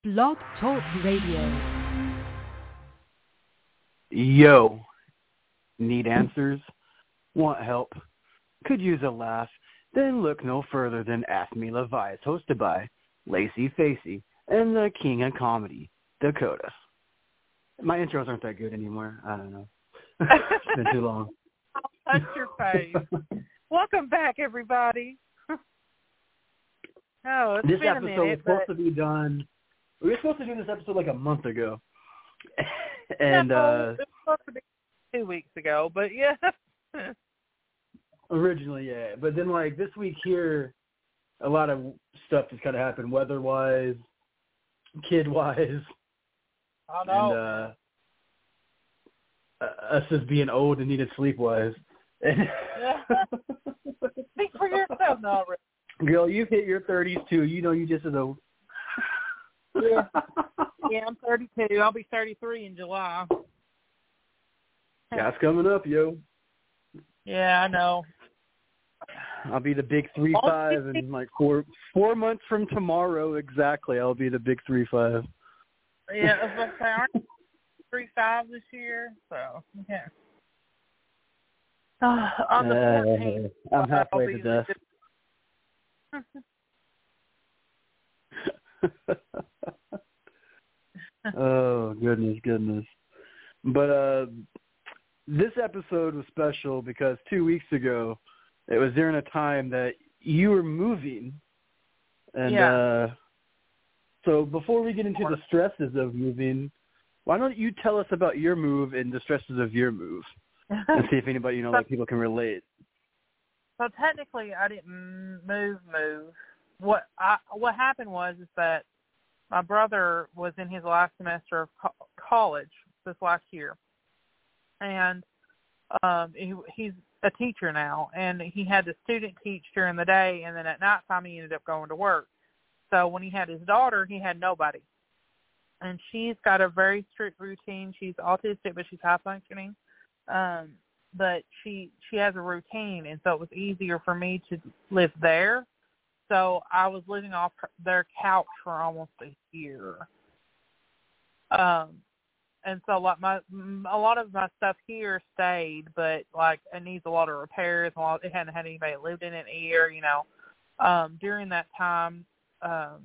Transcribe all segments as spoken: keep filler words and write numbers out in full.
Blog Talk Radio. Yo, need answers? Want help? Could use a laugh? Then look no further than Ask Me Levi's, hosted by Lacey Facey and the King of Comedy, Dakota. My intros aren't that good anymore. I don't know. It's been too long. Touch your face. Welcome back, everybody. Oh, it's this been episode a minute, was supposed but... to be done. We were supposed to do this episode like a month ago, and no, uh, it was supposed to be two weeks ago. But yeah, originally, yeah. But then, like this week here, a lot of stuff just kind of happened, weather-wise, kid-wise, I know. and uh, us just being old and needed sleep-wise. Speak for yourself, now, Rick. Girl, you've hit your thirties too. You know you just as old. Yeah. yeah, I'm thirty-two. I'll be thirty-three in July. Yeah, it's coming up, yo. Yeah, I know. I'll be the big three five in like four four months from tomorrow exactly. I'll be the big three five. Yeah, I was about to say, aren't you three five this year? So yeah. Uh, on the fourteenth, uh, I'm halfway I'll to be death. Oh, goodness, goodness. But uh, this episode was special because two weeks ago, it was during a time that you were moving. And yeah. uh, so before we get into the stresses of moving, why don't you tell us about your move and the stresses of your move and see if anybody, you know, like people can relate. So technically, I didn't move, move. What I, what happened was is that my brother was in his last semester of co- college this last year, and um, he, he's a teacher now, and he had the student teach during the day, and then at nighttime he ended up going to work. So when he had his daughter, he had nobody, and she's got a very strict routine. She's autistic, but she's high functioning. Um, but she she has a routine, and so it was easier for me to live there. So I was living off their couch for almost a year. Um, and so like my a lot of my stuff here stayed, but like it needs a lot of repairs. A lot, it hadn't had anybody that lived in it in a year, you know. Um, during that time, um,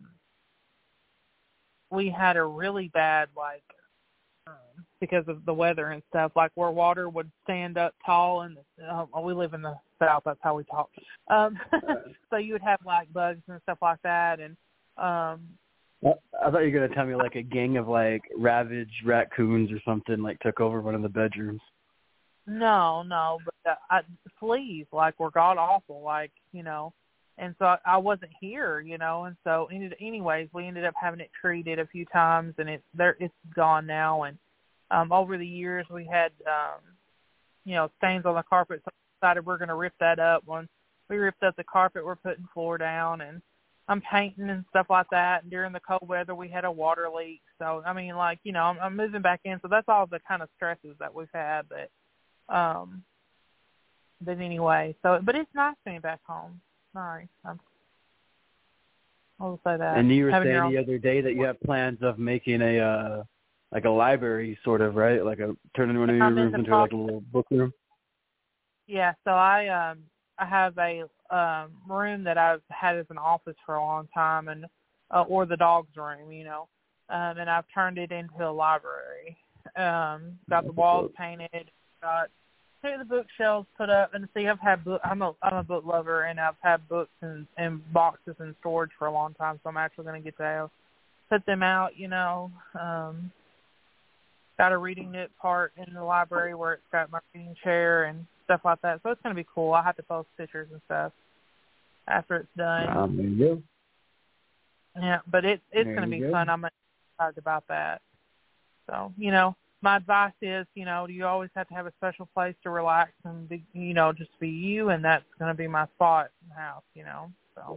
we had a really bad like. Um, because of the weather and stuff, like where water would stand up tall, and uh, we live in the South, that's how we talk. Um, so you would have like bugs and stuff like that, and um, I thought you were gonna tell me like a gang of like ravaged raccoons or something like took over one of the bedrooms. No, no, but uh, I, fleas like were god awful, like you know, and so I, I wasn't here, you know, and so ended, anyways, we ended up having it treated a few times, and it's there, it's gone now, and um, over the years we had, um, you know, stains on the carpet, so we decided we're going to rip that up. When we ripped up the carpet, we're putting floor down, and I'm painting and stuff like that, and during the cold weather we had a water leak, so, I mean, like, you know, I'm, I'm moving back in, so that's all the kind of stresses that we've had, but, um, but anyway, so, but it's nice being back home. Sorry, I'm, I'll say that. And you were Having saying own... the other day that you have plans of making a uh, like a library, sort of, right? Like a turning one of your rooms into like a little book room. Yeah, so I um I have a um room that I've had as an office for a long time, and uh, or the dog's room, you know, um, and I've turned it into a library. Um, got the walls painted, got two of the bookshelves put up, and see, I've had book. I'm a I'm a book lover, and I've had books and and boxes in storage for a long time. So I'm actually going to get to put them out. You know, um, got a reading nook part in the library where it's got my reading chair and stuff like that. So it's going to be cool. I have to post pictures and stuff after it's done. Um, there you go. Yeah, but it's it's going to be go. fun. I'm excited about that. So you know. My advice is, you know, you always have to have a special place to relax and, be, you know, just be you, and that's going to be my spot in the house, you know, so.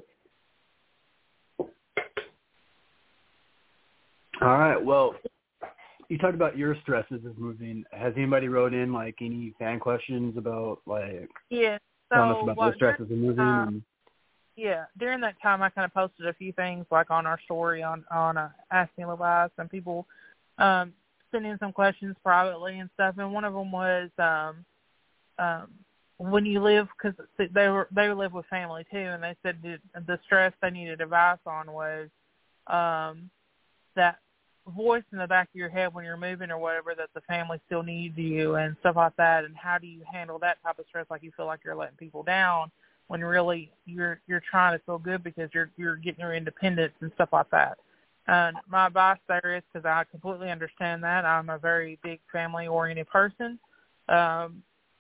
All right, well, you talked about your stresses of moving. Has anybody wrote in, like, any fan questions about, like, yeah, so, telling us about well, the stresses of moving? uh, and... yeah, during that time, I kind of posted a few things like on our story on on uh, Ask Me Levi's, and people um, sent in some questions privately and stuff. And one of them was, um, um, when you live, because they were they live with family too, and they said that the stress they needed advice on was um, that voice in the back of your head when you're moving or whatever, that the family still needs you and stuff like that. And how do you handle that type of stress? Like you feel like you're letting people down, when really you're you're trying to feel good because you're you're getting your independence and stuff like that. And my advice there is, because I completely understand that, I'm a very big family-oriented person. Um,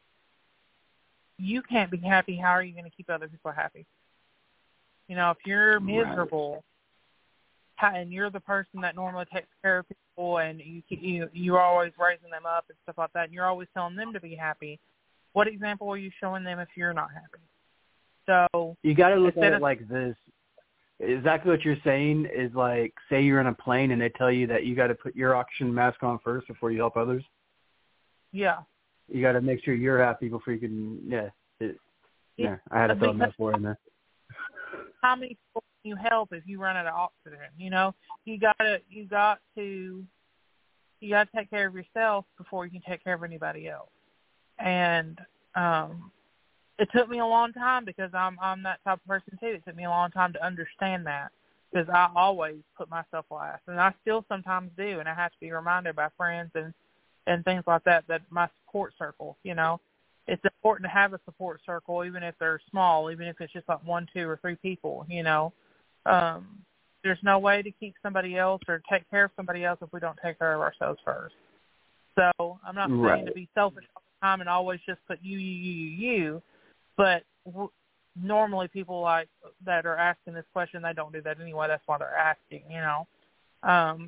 you can't be happy. How are you going to keep other people happy? You know, if you're miserable, how, and you're the person that normally takes care of people, and you you you're always raising them up and stuff like that, and you're always telling them to be happy, what example are you showing them if you're not happy? So you got to look at it of, like this. Exactly what you're saying is like, say you're in a plane and they tell you that you got to put your oxygen mask on first before you help others. Yeah. You got to make sure you're happy before you can. Yeah. It, yeah. yeah. I had to throw a metaphor in there. How many people can you help if you run out of oxygen? You know, you gotta you got to you got to take care of yourself before you can take care of anybody else. And um. It took me a long time because I'm I'm that type of person too. It took me a long time to understand that, because I always put myself last, and I still sometimes do, and I have to be reminded by friends and, and things like that, that my support circle, you know, it's important to have a support circle, even if they're small, even if it's just like one, two, or three people, you know. Um, there's no way to keep somebody else or take care of somebody else if we don't take care of ourselves first. So I'm not Right. saying to be selfish all the time and always just put you, you, you, you, you. But w- normally people like that are asking this question, they don't do that anyway. That's why they're asking, you know. Um,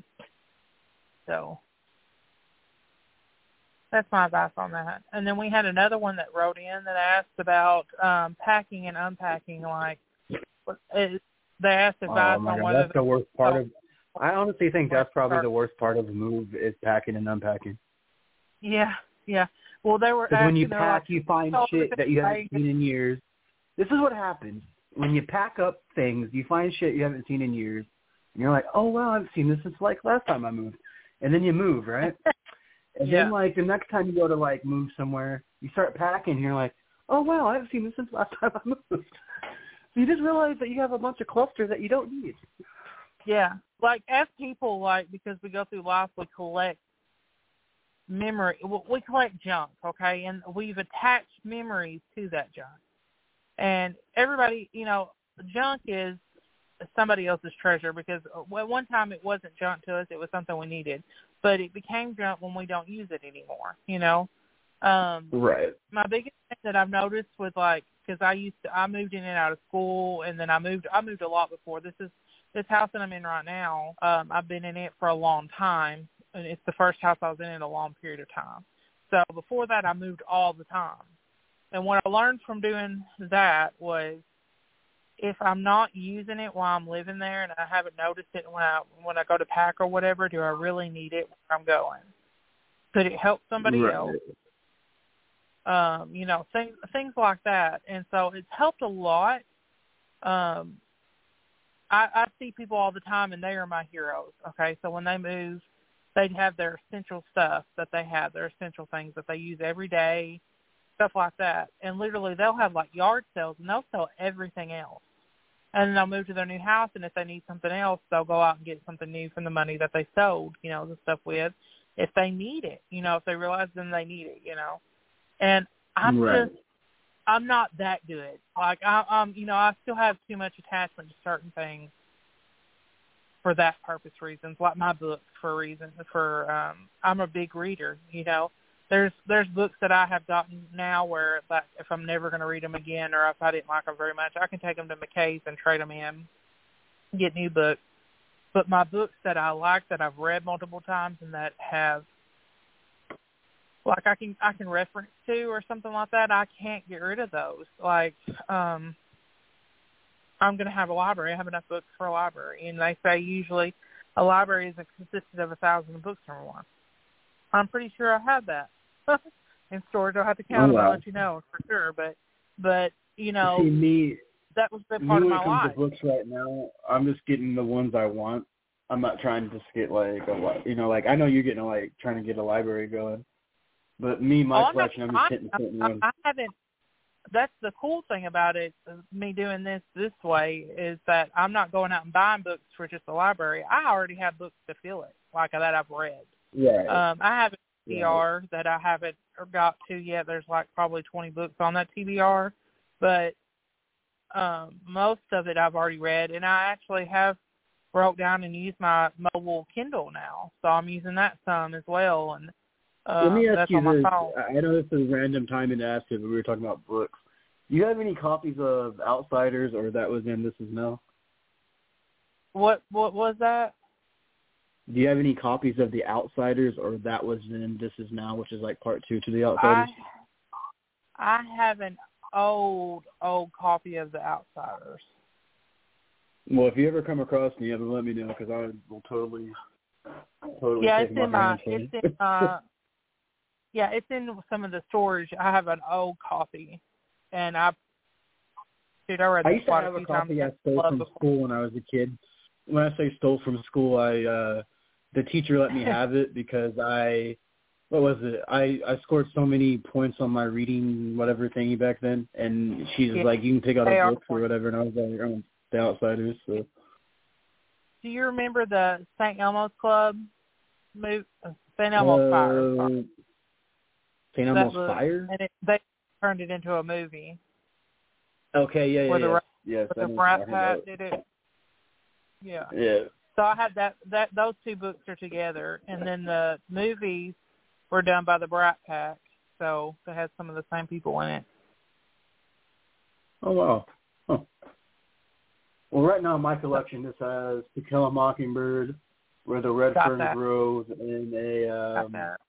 so that's my advice on that. And then we had another one that wrote in that asked about um, packing and unpacking. Like, it, they asked advice oh my on God, whether that's the worst part of. I honestly think that's probably the worst part of the move is packing and unpacking. Yeah, yeah. Well, they were Because when you asking, pack, like, you find shit that you haven't seen in years. This is what happens. When you pack up things, you find shit you haven't seen in years. And you're like, oh, wow, I haven't seen this since, like, last time I moved. And then you move, right? And yeah. then, like, the next time you go to, like, move somewhere, you start packing, and you're like, oh, wow, I haven't seen this since last time I moved. So you just realize that you have a bunch of cluster that you don't need. Yeah. Like, as people, like, because we go through life, we collect memory. We collect junk, okay? And we've attached memories to that junk. And everybody, you know, junk is somebody else's treasure, because at one time it wasn't junk to us. It was something we needed. But it became junk when we don't use it anymore, you know? Um, right. My biggest thing that I've noticed with, like, because I used to, I moved in and out of school, and then I moved, I moved a lot before. This is, this house that I'm in right now, um, I've been in it for a long time, and it's the first house I was in in a long period of time. So before that, I moved all the time. And what I learned from doing that was, if I'm not using it while I'm living there and I haven't noticed it when I when I go to pack or whatever, do I really need it where I'm going? Could it help somebody right. else? Um, you know, things things like that. And so it's helped a lot. Um, I, I see people all the time, and they are my heroes. Okay, so when they move, they have their essential stuff that they have, their essential things that they use every day, stuff like that. And literally they'll have like yard sales, and they'll sell everything else. And then they'll move to their new house, and if they need something else, they'll go out and get something new from the money that they sold, you know, the stuff with, if they need it, you know, if they realize then they need it, you know. And I'm right. just, I'm not that good. Like, I, um, you know, I still have too much attachment to certain things for that purpose reasons, like my books for reasons, for, um, I'm a big reader, you know. There's there's books that I have gotten now where, like, if I'm never going to read them again, or if I didn't like them very much, I can take them to McKay's and trade them in, get new books. But my books that I like, that I've read multiple times, and that have, like, I can I can reference to or something like that, I can't get rid of those. Like, um, I'm going to have a library. I have enough books for a library, and they say usually a library is consisted of a thousand books or more. I'm pretty sure I have that. In storage, I'll have to count oh, them wow. and let you know for sure. But, but you know, See, me, that was the part Me, of when my it comes life. to books right now, I'm just getting the ones I want. I'm not trying to just get like a li- you know, like I know you're getting a, like trying to get a library going, but me, my oh, collection, I'm just hitting certain I, ones. I haven't. That's the cool thing about it. Me doing this this way is that I'm not going out and buying books for just the library. I already have books to fill it, like that I've read. Yeah. Um, I have a T B R Right. that I haven't got to yet. There's like probably twenty books on that T B R, but um, most of it I've already read, and I actually have broke down and used my mobile Kindle now, so I'm using that some as well. And uh, Let me ask that's you on my this. phone. I know this is random timing to ask it, but we were talking about books. Do you have any copies of Outsiders, or that was in This Is Now? What what was that? Do you have any copies of The Outsiders, or that was in This Is Now, which is like part two to The Outsiders? I, I have an old, old copy of The Outsiders. Well, if you ever come across me, you have to let me know, because I will totally, totally Yeah, take it's my in my, hands for it's you. in uh, yeah, it's in some of the storage. I have an old copy, and I, dude, I read I this used to quite have a a few copy I times. stole Love from before. school when I was a kid. When I say stole from school, I uh, the teacher let me have it because I, what was it? I, I scored so many points on my reading whatever thingy back then, and she was Yeah, like, you can take out they a are book or whatever, and I was like, I'm The Outsiders. So. Do you remember the Saint Elmo's Club move? Saint Elmo's Fire. Uh, sorry. Saint That Elmo's book, Fire? and it, they turned it into a movie. Okay, yeah, yeah, Where the yes, Rat- yes. With I the know what you're Rat talking Pack about. did it. Yeah. Yeah. So I had that, that those two books are together, and then the movies were done by the Brat Pack, so they had some of the same people in it. Oh, wow. Huh. Well, right now in my collection, this has To Kill a Mockingbird, Where the Red Got Fern that. Grows, and a Got um, that.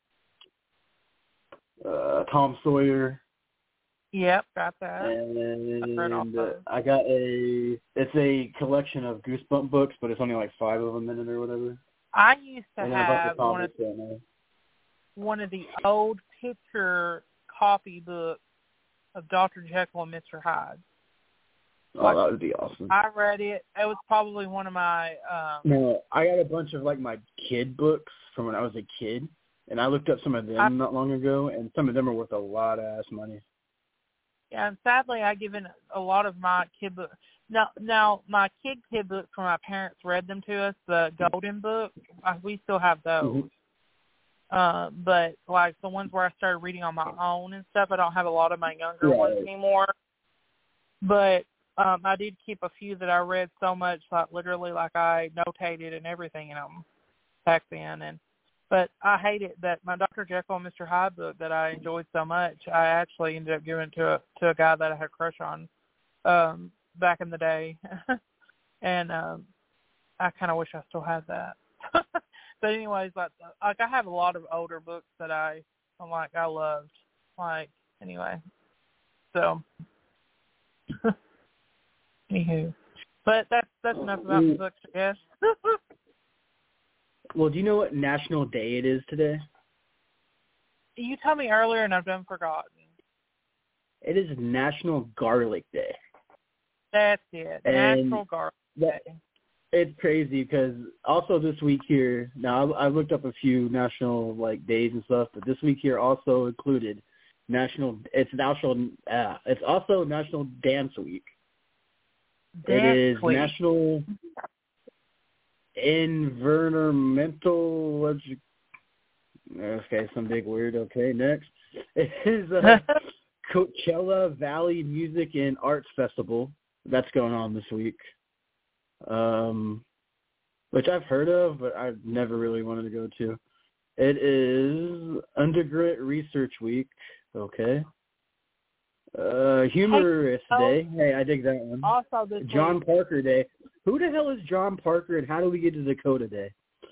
uh, Tom Sawyer. Yep, got that. And uh, I got a, it's a collection of Goosebump books, but it's only like five of them in it or whatever. I used to and then a bunch have of one of, comics right now. one of the old picture copy books of Doctor Jekyll and Mister Hyde. Oh, like, that would be awesome. I read it. It was probably one of my... Um, no, I got a bunch of, like, my kid books from when I was a kid, and I looked up some of them I, not long ago, and some of them are worth a lot of ass money. Yeah, and sadly, I given a lot of my kid books. Now, now my kid kid books when my parents read them to us, the Golden Book, we still have those. Mm-hmm. Uh, but, like, the ones where I started reading on my own and stuff, I don't have a lot of my younger right. ones anymore. But um, I did keep a few that I read so much, like, literally, like, I notated and everything in them back then. And But I hate it that my Doctor Jekyll and Mister Hyde book that I enjoyed so much, I actually ended up giving to a, to a guy that I had a crush on um, back in the day. and um, I kind of wish I still had that. But anyways, like, like I have a lot of older books that I, I'm like, I loved. Like, anyway. So, anywho. But that's, that's enough about the books, I guess. Well, do you know what national day it is today? You told me earlier, and I've done forgotten. It is National Garlic Day. That's it. And National Garlic that, Day. It's crazy because also this week here, now I, I looked up a few national like days and stuff, but this week here also included National. It's national. Uh, it's also National Dance Week. Dance it is week. National Environmental. Okay, some big word. Okay, next it is uh, Coachella Valley Music and Arts Festival. That's going on this week. Um, which I've heard of, but I've never really wanted to go to. It is Undergrit Research Week. Okay. Uh, Humorous hey, Day. Hey, I dig that one. Also this John week. Parker Day. Who the hell is John Parker, and how do we get to Dakota Day?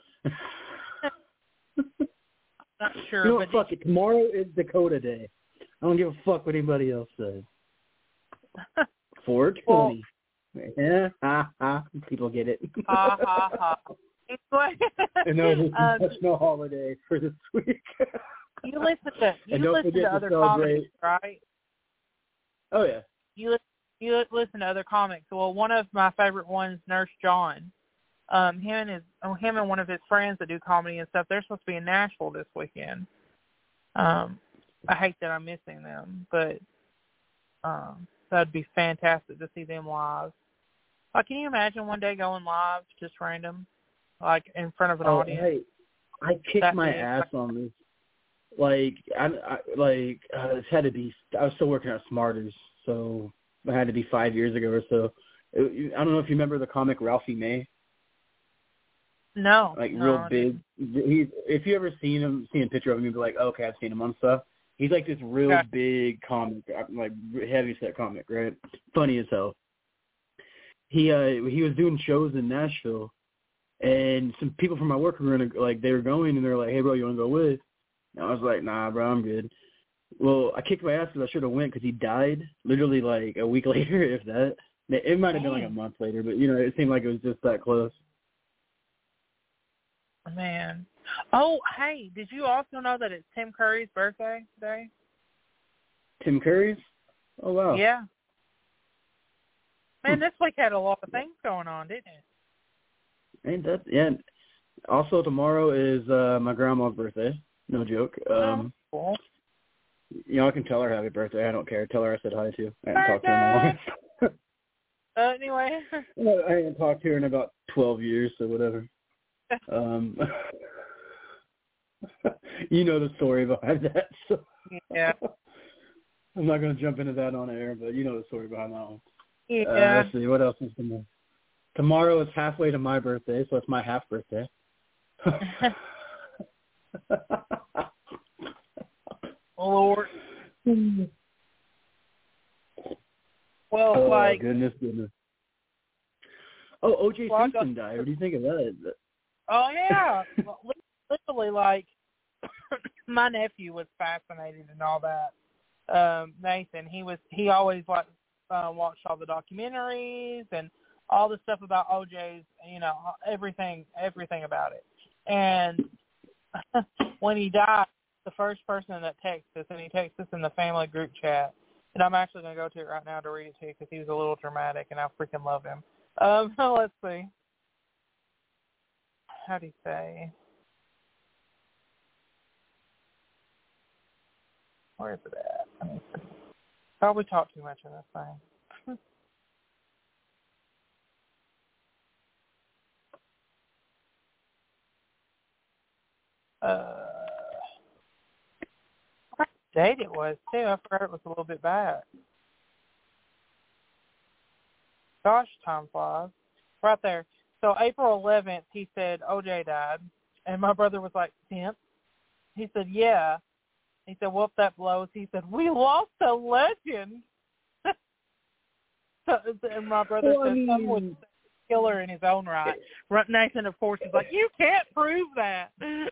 Not sure. You know but what, fuck it. Tomorrow is Dakota Day. I don't give a fuck what anybody else says. four twenty. Well, yeah, ha, ha. People get it. Ha, ha, ha. It's like, and there's a um, national holiday for this week. you listen to, you and don't listen forget to to other celebrate. comedies, right? Oh, yeah. You listen you listen to other comics. Well, one of my favorite ones, Nurse John. Um, him and his, him and one of his friends that do comedy and stuff. They're supposed to be in Nashville this weekend. Um, I hate that I'm missing them, but um, that'd be fantastic to see them live. Like, can you imagine one day going live, just random, like in front of an oh, audience? Hey, I kicked That my big? ass on this. Like, I, I like uh, this had to be. I was still working at Smarters, so it had to be five years ago or so. It, I don't know if you remember the comic Ralphie May. No, Like no, real I big. He's if you ever seen him, seen a picture of him, you'd be like, oh, okay, I've seen him on stuff. He's like this real Gotcha. big comic, like heavy set comic, right? Funny as hell. He uh he was doing shows in Nashville, and some people from my work were gonna like they were going, and they were like, hey bro, you wanna go with? And I was like, nah, bro, I'm good. Well, I kicked my ass because I should have went because he died literally like a week later, if that. It might have been like a month later, but you know, it seemed like it was just that close. Man. Oh, hey, did you also know that it's Tim Curry's birthday today? Tim Curry's? Oh, wow. Yeah. Man, Hmm. this week had a lot of things going on, didn't it? Ain't that, yeah. Also, tomorrow is uh, my grandma's birthday. No joke. Um, oh, cool. You know, I can tell her happy birthday. I don't care. Tell her I said hi, too. I haven't talked to her in a while. Uh, anyway. I haven't talked to her in about twelve years, so whatever. Um, you know the story behind that. So. Yeah. I'm not going to jump into that on air, but you know the story behind that one. Yeah. Uh, let's see, what else is tomorrow? Tomorrow is halfway to my birthday, so it's my half birthday. Lord. Well, oh, like. goodness, goodness. Oh, O J well, Simpson died. What do you think of that? Oh, yeah. Well, literally, like, my nephew was fascinated and all that. Um, Nathan, he was, he always, like, uh, watched all the documentaries and all the stuff about O J's, you know, everything, everything about it. And when he died, the first person that texted us, and he texted us in the family group chat, and I'm actually going to go to it right now to read it to you because he was a little dramatic, and I freaking love him. Um, let's see. How do you say? Where is it at? Let me see. Probably talk too much in this thing. uh, what date it was, too. I forgot it was a little bit back. Gosh, time flies. Right there. So April eleventh, he said O J died. And my brother was like, tenth? He said, yeah. He said, whoop, that blows. He said, we lost a legend. And my brother well, said, I mean, some would killer in his own right. Nathan, of course, is like, you can't prove that.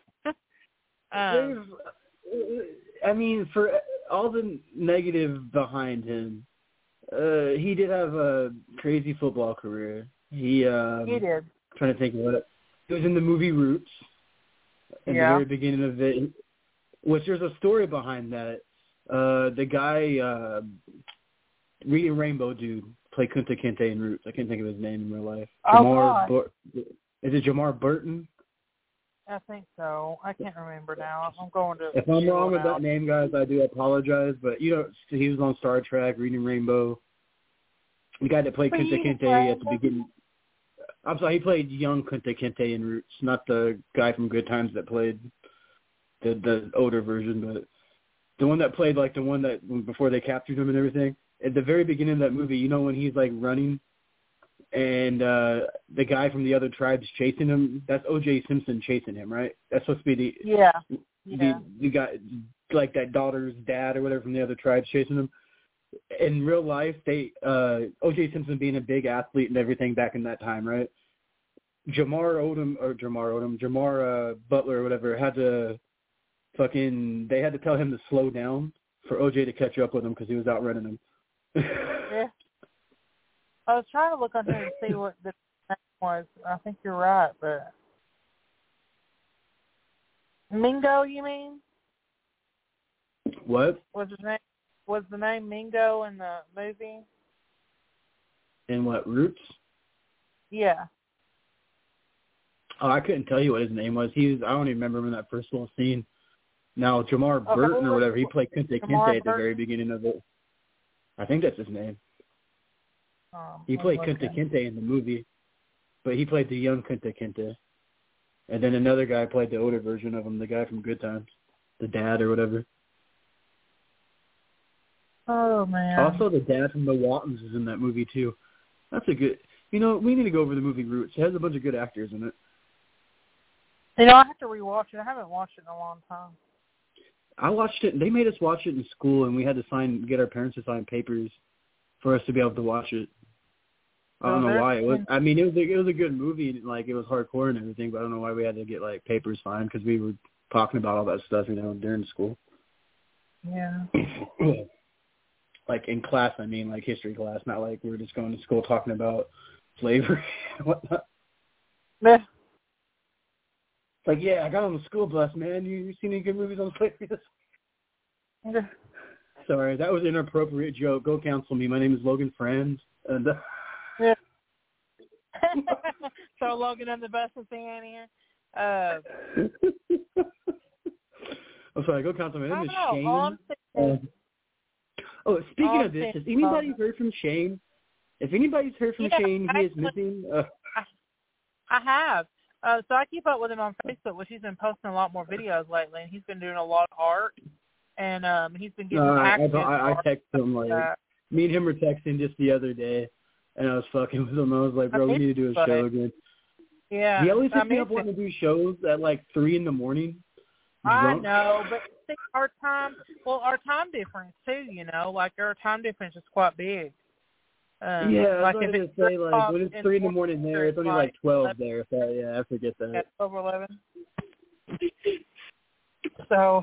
um, I mean, for all the negative behind him, uh, he did have a crazy football career. He, um, he did. Trying to think of it. He was in the movie Roots in Yeah. the very beginning of it, which there's a story behind that. Uh, the guy, uh, Reading Rainbow dude, played Kunta Kinte in Roots. I can't think of his name in real life. Oh, Jamar God. Bur- is it Jamar Burton? I think so. I can't remember now. I'm going to. If I'm wrong with now. that name, guys, I do apologize. But, you know, he was on Star Trek, Reading Rainbow. The guy that played Kunta Kinte at the beginning. I'm sorry, he played young Kunta Kinte in Roots, not the guy from Good Times that played the the older version, but the one that played, like, the one that, before they captured him and everything. At the very beginning of that movie, you know when he's, like, running and uh, the guy from the other tribe's chasing him? That's O J Simpson chasing him, right? That's supposed to be the Yeah. the, yeah. the guy, like that daughter's dad or whatever from the other tribe's chasing him. In real life, they uh, O J Simpson being a big athlete and everything back in that time, right? Jamar Odom or Jamar Odom, Jamar uh, Butler or whatever had to fucking. They had to tell him to slow down for O J to catch up with him because he was outrunning him. Yeah. I was trying to look on here and see what the name was. I think you're right, but Mingo, you mean? What? Was his name? Was the name Mingo in the movie? In what, Roots? Yeah. Oh, I couldn't tell you what his name was. He was. I don't even remember him in that first little scene. Now, Jamar Oh, Burton or whatever, he played Kunta Jamar Kinte at the Burton? very beginning of it. I think that's his name. Oh, He played okay. Kunta Kinte in the movie, but he played the young Kunta Kinte. And then another guy played the older version of him, the guy from Good Times, the dad or whatever. Oh, man. Also, the dad from The Waltons is in that movie, too. That's a good... You know, we need to go over the movie Roots. It has a bunch of good actors in it. You know, I have to rewatch it. I haven't watched it in a long time. I watched it. They made us watch it in school, and we had to sign, get our parents to sign papers for us to be able to watch it. I don't So know why. It was. there's- I mean, it was a, it was a good movie, and like it was hardcore and everything. But I don't know why we had to get like papers signed because we were talking about all that stuff, you know, during school. Yeah. Like in class, I mean, like history class, not like we were just going to school talking about slavery and whatnot. Yeah. Like, yeah, I got on the school bus, man. You, you seen any good movies on slavery? Yeah. Sorry, that was an inappropriate joke. Go counsel me. My name is Logan Friends. And, uh, Yeah. So Logan on the bus is in here. Uh, I'm sorry, go counsel me. My I name is don't know. Shane. Honestly, Uh, oh, speaking All of this, things has anybody um, heard from Shane? If anybody's heard from Yeah, Shane, he is actually- missing. Uh, I have. Uh, so I keep up with him on Facebook, which he's been posting a lot more videos lately, and he's been doing a lot of art, and um, he's been getting no, I, active. I, I, I art texted him, like, uh, me and him were texting just the other day, and I was fucking with him. I was like, bro, we need to do a But- show again. yeah. He always I hits me mean, up wanting to do shows at, like, three in the morning. I drunk. know, but see, our time, well, our time difference, too, you know, like our time difference is quite big. Um, Yeah, like I was if going to it's say, like, when it's three in the morning there, it's only, like, twelve there. So, yeah, I forget that. At twelve or eleven. So,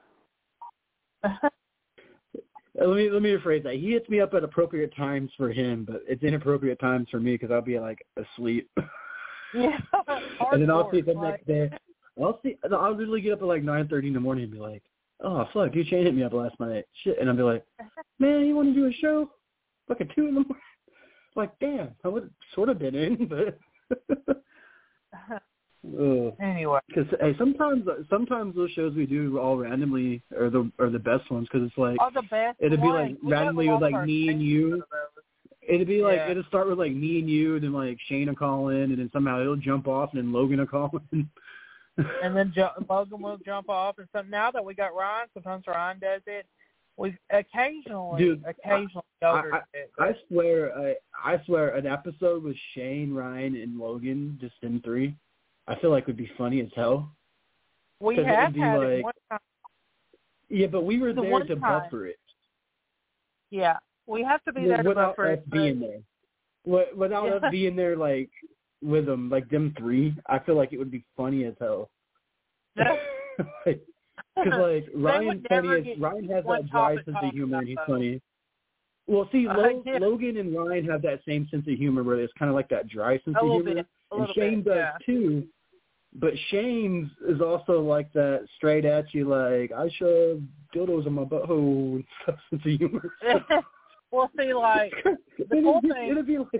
Uh, Let me let me rephrase that. He hits me up at appropriate times for him, but it's inappropriate times for me because I'll be like asleep. yeah. And then I'll see it the like, next day. I'll see. I'll literally get up at like nine thirty in the morning and be like, "Oh fuck, dude, Shane hit me up last night." Shit, and I'll be like, "Man, you want to do a show? Like at two in the morning?" Like, damn, I would have sort of been in, but. Ugh. Anyway. Because hey, sometimes sometimes those shows we do all randomly are the are the best ones because it's like All the best it'd be ones. like We got randomly all with of like our me and things you. for those. It'd be like Yeah. it'll start with like me and you, then like Shane will call in, and then somehow it'll jump off, and then Logan will call in. And then ju- Logan will jump off and stuff. Now that we got Ryan, sometimes Ryan does it. We occasionally, Dude, occasionally I, Yoder I, does it. I swear, I I swear, an episode with Shane, Ryan, and Logan, just them three, I feel like would be funny as hell. We 'cause have it'd be had like- it one time. Yeah, but we were The there one to time. buffer it. Yeah, we have to be there to without buffer us it. being there. Wi- Without Yeah. us being there, like with them, like them three, I feel like it would be funny as hell. Because like Ryan's would funny never as get Ryan has one that dry topic sense of talked humor, and about, he's though. funny. Well, see, Uh, Lo- yeah. Logan and Ryan have that same sense of humor where it's kind of like that dry sense A of little humor, bit, a and little Shane bit, does yeah. too. But Shane's is also like that straight at you, like I shove dildos in my butthole and stuff, sense of humor. We'll see, like, the it'd, whole be, thing- it'd be like,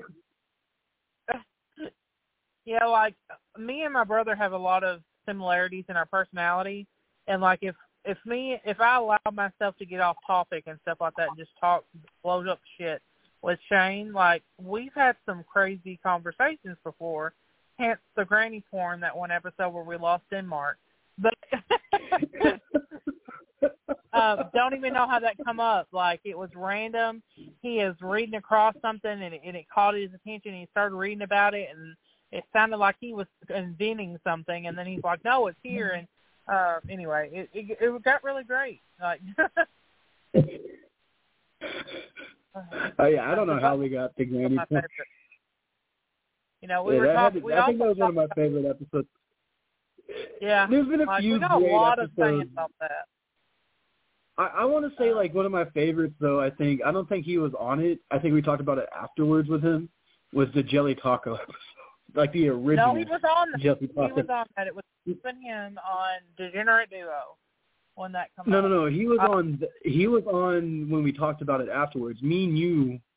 yeah, like me and my brother have a lot of similarities in our personality, and like if if me if I allow myself to get off topic and stuff like that and just talk blows up shit with Shane, like we've had some crazy conversations before. Hence the granny porn, that one episode where we lost Denmark. But uh, don't even know how that come up. Like it was random. He is reading across something and it, and it caught his attention. He started reading about it and it sounded like he was inventing something. And then he's like, "No, it's here." And uh, anyway, it, it it got really great. Like, oh yeah, I don't know how we got the granny. my favorite. You know, we Yeah, were that had talking. to- We I think that also was one of my talked- favorite episodes. Yeah, There's been a like, few we got a great lot of episodes. saying about that. I, I want to say like one of my favorites though. I think I don't think he was on it. I think we talked about it afterwards with him. Was the Jelly Taco episode, like the original? No, he was on. Jelly He Taco. was on that. It was even him on Degenerate Duo when that came No, out. no, no. He was Uh, on. He was on when we talked about it afterwards. Me and you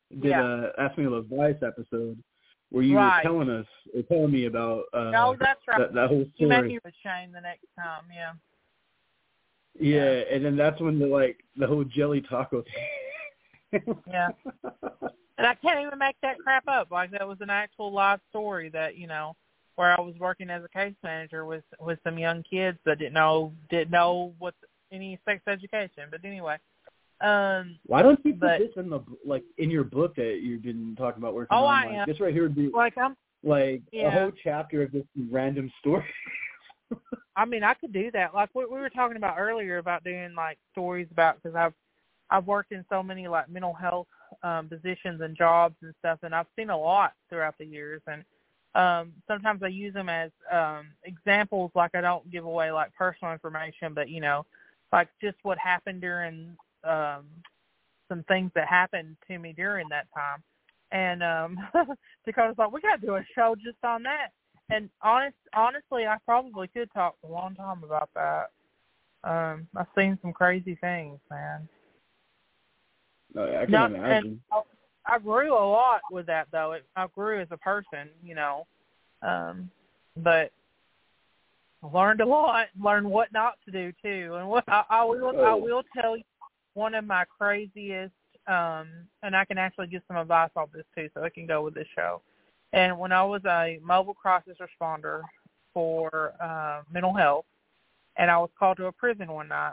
did yeah. a Ask Me Levice episode where you right. were telling us, or telling me about uh, oh, that's right. that, that whole story. You met me with Shane the next time, yeah. Yeah, yeah. and then that's when the like the whole jelly taco thing. yeah. And I can't even make that crap up. Like that was an actual live story that, you know, where I was working as a case manager with with some young kids that didn't know didn't know what any sex education. But anyway, um, why don't you put but, this in the like in your book that you've been talking about working oh, on? I Like, am. this right here would be like I'm like yeah. a whole chapter of just random stories. I mean, I could do that. Like what we were talking about earlier about doing like stories about because I've I've worked in so many like mental health um, positions and jobs and stuff, and I've seen a lot throughout the years. And um, sometimes I use them as um, examples. Like I don't give away like personal information, but you know, like just what happened during um, some things that happened to me during that time. And um, Dakota's like, we got to do a show just on that. And honest, honestly, I probably could talk a long time about that. Um, I've seen some crazy things, man. No, I can Not, imagine. And I grew a lot with that, though. It, I grew as a person, you know. Um, but learned a lot. Learned what not to do too. And what I, I will, I will tell you, one of my craziest. Um, and I can actually give some advice on this too, so it can go with this show. And when I was a mobile crisis responder for uh, mental health, and I was called to a prison one night,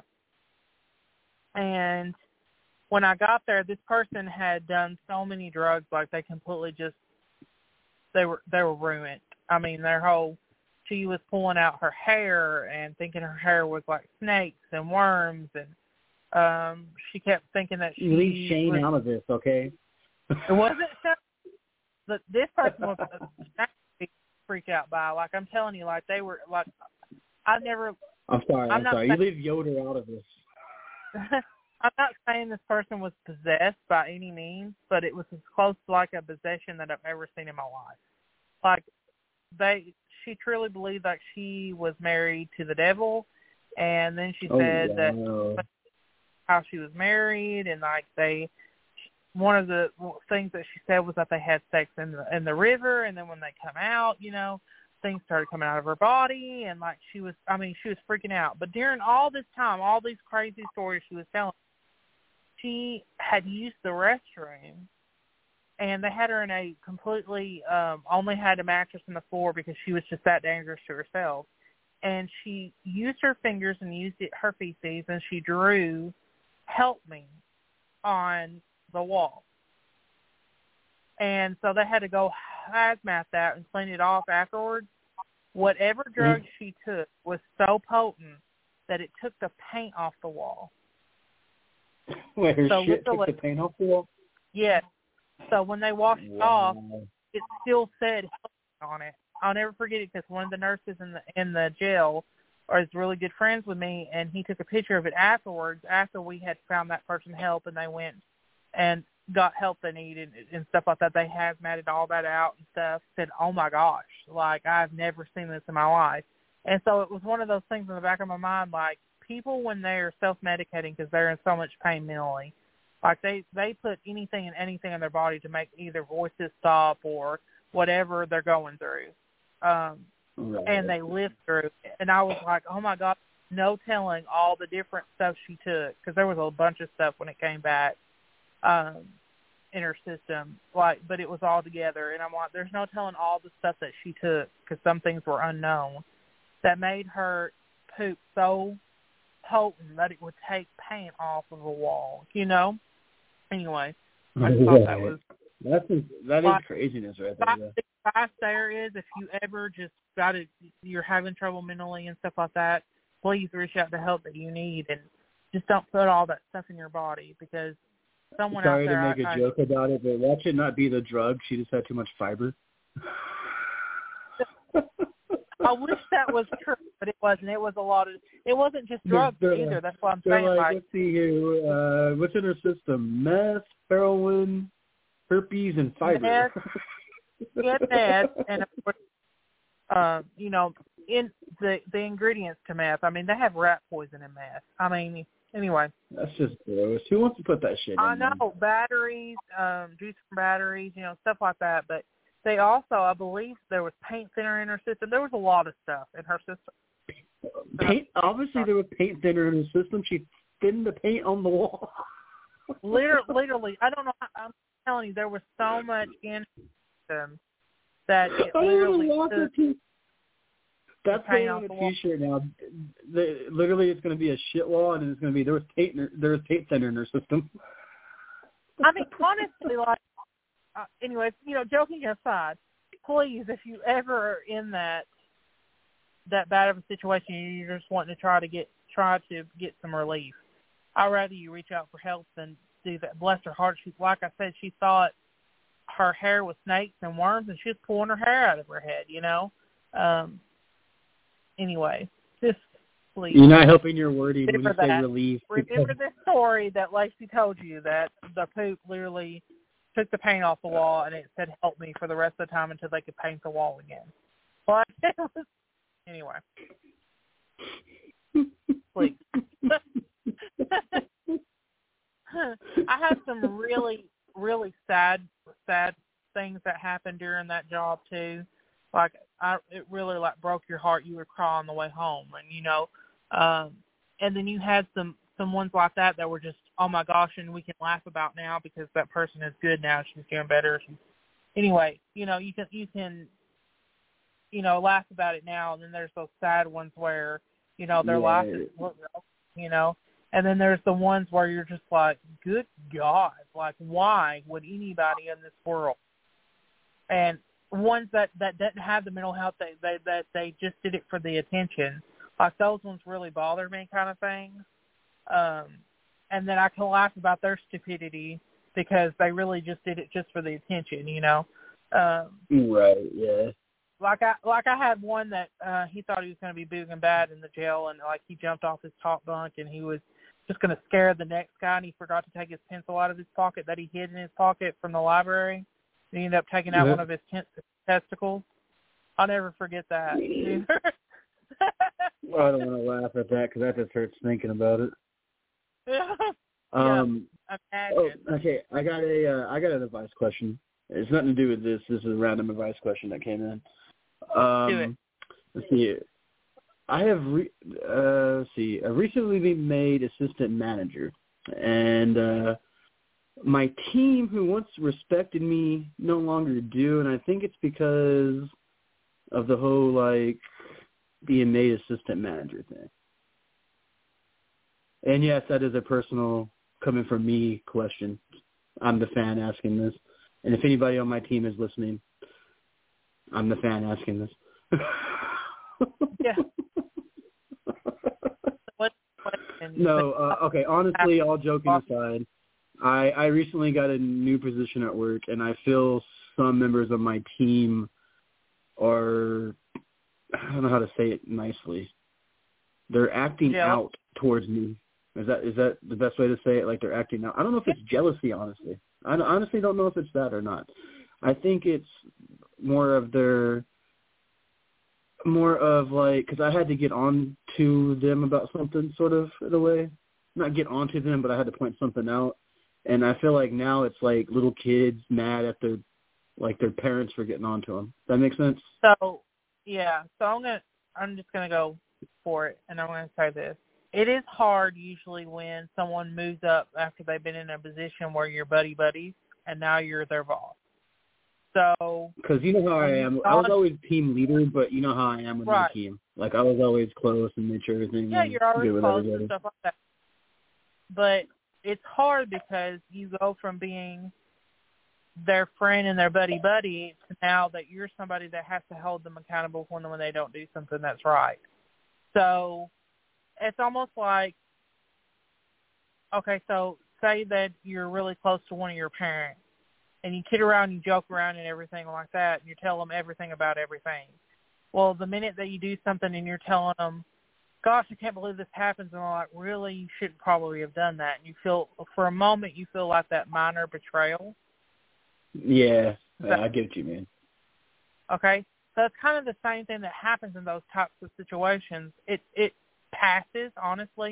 and when I got there, this person had done so many drugs, like they completely just they were they were ruined. I mean, their whole she was pulling out her hair and thinking her hair was like snakes and worms, and um, she kept thinking that she you leave Shane was, out of this, okay? It wasn't. But this person was freaked out by. Like I'm telling you, like they were like I never. I'm sorry. I'm, I'm sorry. Saying, you leave Yoda out of this. I'm not saying this person was possessed by any means, but it was as close to like a possession that I've ever seen in my life. Like they, she truly believed like she was married to the devil, and then she oh, said wow. that how she was married, and like they. One of the things that she said was that they had sex in the in the river, and then when they come out, you know, things started coming out of her body, and like she was, I mean, she was freaking out. But during all this time, all these crazy stories she was telling, she had used the restroom, and they had her in a completely, um, only had a mattress on the floor because she was just that dangerous to herself. And she used her fingers and used it, her feces, and she drew, "Help me," on the wall. And so they had to go hazmat that and clean it off afterwards. Whatever drug mm-hmm. she took was so potent that it took the paint off the wall. Wait, her so shit took the paint off the wall? Yes. So when they washed it wow. off, it still said on it. I'll never forget it because one of the nurses in the in the jail is really good friends with me, and he took a picture of it afterwards after we had found that person help, and they went and got help they needed and stuff like that. They hazmated all that out and stuff. Said, oh, my gosh, like, I've never seen this in my life. And so it was one of those things in the back of my mind, like, people when they're self-medicating because they're in so much pain mentally, like, they, they put anything and anything in their body to make either voices stop or whatever they're going through. Um, right. And they live through. And I was like, oh, my God, no telling all the different stuff she took because there was a bunch of stuff when it came back. Um, in her system, like, but it was all together, and I'm like, there's no telling all the stuff that she took because some things were unknown that made her poop so potent that it would take paint off of a wall, you know. Anyway, I just thought that was that's that is like, craziness right there. The advice there is if you ever just got it, you're having trouble mentally and stuff like that, please reach out to help that you need, and just don't put all that stuff in your body because. Someone Sorry out there, to make I, a joke I, about it, but that should not be the drug. She just had too much fiber. I wish that was true, but it wasn't. It was a lot of. It wasn't just drugs they're, either. That's what I'm they're saying. Like, like, let's see here. Uh, what's in her system? Meth, heroin, herpes, and fiber. Meth, meth, and of course, uh, you know, in the the ingredients to meth. I mean, they have rat poison in meth. I mean. Anyway. That's just gross. Who wants to put that shit in? I know, man? batteries, um, juice from batteries, you know, stuff like that. But they also, I believe, there was paint thinner in her system. There was a lot of stuff in her system. Paint. Obviously, there was paint thinner in her system. She thinned the paint on the wall. literally, literally, I don't know. I'm telling you, there was so much in them that it literally took That's going on a T-shirt now. The, literally, it's going to be a shit wall, and it's going to be there was paint there was paint thinner in her system. I mean, honestly, like, uh, anyways, you know, joking aside, please, if you ever are in that that bad of a situation, you're just wanting to try to get try to get some relief, I'd rather you reach out for help than do that. Bless her heart. She, like I said, she thought her hair was snakes and worms, and she was pulling her hair out of her head. You know. Um, Anyway, just please. You're not helping your wording when you say that. relief. Remember this story that Lacey told you, that the poop literally took the paint off the wall and it said, help me, for the rest of the time until they could paint the wall again. But anyway. Please. I had some really, really sad, sad things that happened during that job too. Like, I, it really, like, broke your heart. You would cry on the way home. And, you know, um, and then you had some, some ones like that that were just, oh, my gosh, and we can laugh about now because that person is good now. She's doing better. She's, anyway, you know, you can, you can, you know, laugh about it now. And then there's those sad ones where, you know, their yeah. life is, you know. And then there's the ones where you're just like, good God, like, why would anybody in this world? And ones that, that didn't have the mental health, they, they, that they just did it for the attention. Like, those ones really bother me kind of thing. Um, and then I can laugh about their stupidity because they really just did it just for the attention, you know. Um, right, yeah. Like I like I had one that uh, he thought he was going to be big and bad in the jail, and, like, he jumped off his top bunk and he was just going to scare the next guy, and he forgot to take his pencil out of his pocket that he hid in his pocket from the library. He ended up taking out yeah. one of his t- testicles. I'll never forget that. Well, I don't want to laugh at that because that just hurts thinking about it. Yeah. Um, yeah, oh, okay, I got a uh, I got an advice question. It's nothing to do with this. This is a random advice question that came in. Um, do it. Let's see. I have re- uh, let's see. I recently been made assistant manager, and uh, my team, who once respected me, no longer do, and I think it's because of the whole, like, being made assistant manager thing. And yes, that is a personal, coming from me question. I'm the fan asking this. And if anybody on my team is listening, I'm the fan asking this. Yeah. What, what, no, uh, okay, honestly, all joking aside, I, I recently got a new position at work, and I feel some members of my team are, I don't know how to say it nicely, they're acting Jealous. out towards me. Is that is that the best way to say it? Like, they're acting out. I don't know if it's jealousy, honestly. I honestly don't know if it's that or not. I think it's more of their, more of like, because I had to get on to them about something, sort of, in a way. Not get on to them, but I had to point something out. And I feel like now it's like little kids mad at their, like, their parents for getting on to them. Does that make sense? So, yeah. So I'm gonna, I'm just gonna go for it, and I'm gonna say this. It is hard usually when someone moves up after they've been in a position where you're buddy buddies, and now you're their boss. So, because you know how I am. I was always team leader, but you know how I am with right. my team. Like, I was always close and made sure everything. Yeah, was you're always good with close everybody. and stuff like that. But it's hard because you go from being their friend and their buddy buddy to now that you're somebody that has to hold them accountable when when they don't do something that's right. So it's almost like, okay, so say that you're really close to one of your parents, and you kid around, you joke around and everything like that, and you tell them everything about everything. Well, the minute that you do something and you're telling them, gosh, I can't believe this happens, and they're like, really, you shouldn't probably have done that. And you feel, for a moment, you feel like that minor betrayal. Yeah, that, I get you, man. Okay? So it's kind of the same thing that happens in those types of situations. It it passes, honestly,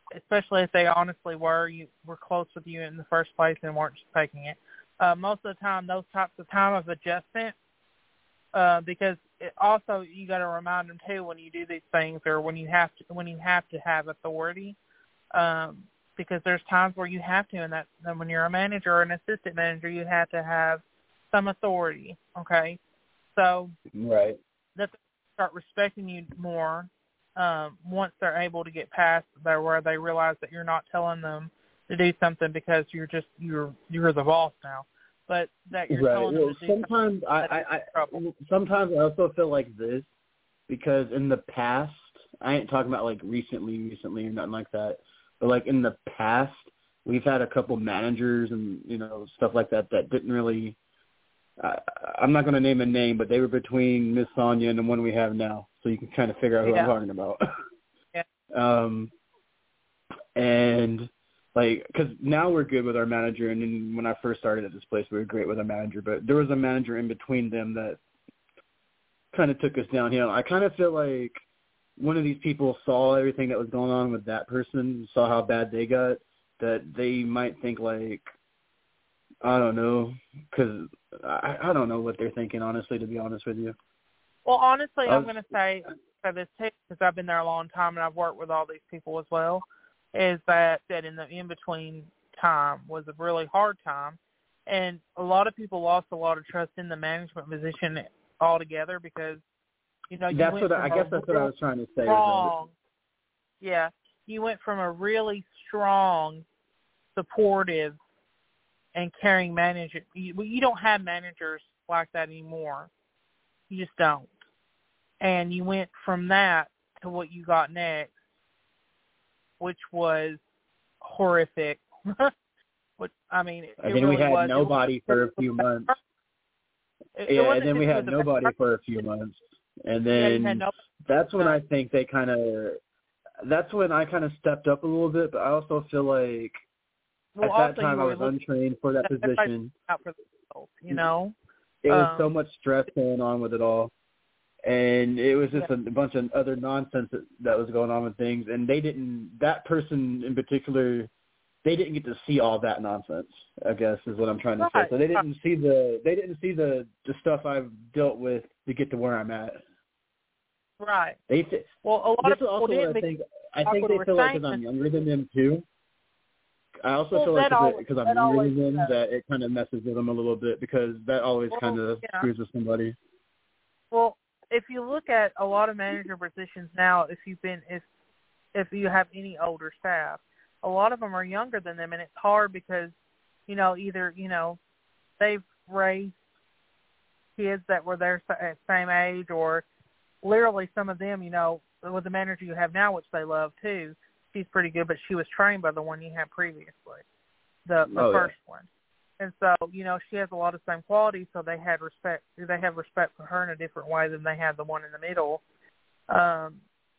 especially if they honestly were you were close with you in the first place and weren't just taking it. Uh, most of the time, those types of time of adjustment, uh, because it also you got to remind them too when you do these things or when you have to when you have to have authority, um, because there's times where you have to, and that and when you're a manager or an assistant manager, you have to have some authority. Okay, so right. that they start respecting you more um, once they're able to get past there, where they realize that you're not telling them to do something because you're just you're you're the boss now, but that you're right. telling well, them to do sometimes something. I, I, I sometimes I also feel like this because in the past, I ain't talking about like recently, recently or nothing like that, but like in the past, we've had a couple managers and you know stuff like that that didn't really. I, I'm not going to name a name, but they were between Miss Sonia and the one we have now, so you can kind of figure out who yeah. I'm talking about. yeah. Um, and like, because now we're good with our manager, and then when I first started at this place, we were great with our manager, but there was a manager in between them that kind of took us downhill. I kind of feel like one of these people saw everything that was going on with that person, saw how bad they got, that they might think like, I don't know, because I, I don't know what they're thinking, honestly, to be honest with you. Well, honestly, was, I'm going to say for this too, because I've been there a long time and I've worked with all these people as well, is that, that in the in-between time was a really hard time. And a lot of people lost a lot of trust in the management position altogether because, you know, you that's went what I, I guess that's what I was trying to say. Strong, yeah, you went from a really strong, supportive, and caring manager. You, you don't have managers like that anymore. You just don't. And you went from that to what you got next, which was horrific. which I mean, it, and it then really we had was. nobody was, for a few months. It, yeah, it and then we had nobody bad. for a few months. And then yeah, no, that's when no. I think they kind of, that's when I kind of stepped up a little bit, but I also feel like well, at that time I were was untrained for that position. Out for the, you know? It was um, so much stress going on with it all. And it was just yeah. a bunch of other nonsense that, that was going on with things. And they didn't, that person in particular, they didn't get to see all that nonsense, I guess is what I'm trying to right. say. So they didn't see the, they didn't see the, the stuff I've dealt with to get to where I'm at. Right. They th- well, a lot this of is also what I think. I think they feel like because I'm younger than them too. I also well, feel like always, because I'm younger than them does. that it kind of messes with them a little bit because that always well, kind of yeah. screws with somebody. Well, if you look at a lot of manager positions now, if you've been if if you have any older staff, a lot of them are younger than them, and it's hard because you know either you know they've raised kids that were their same age, or literally some of them, you know, with the manager you have now, which they love too. She's pretty good, but she was trained by the one you had previously, the the oh, first yeah. one. And so, you know, she has a lot of the same qualities, so they had respect. They have respect for her in a different way than they had the one in the middle. Um,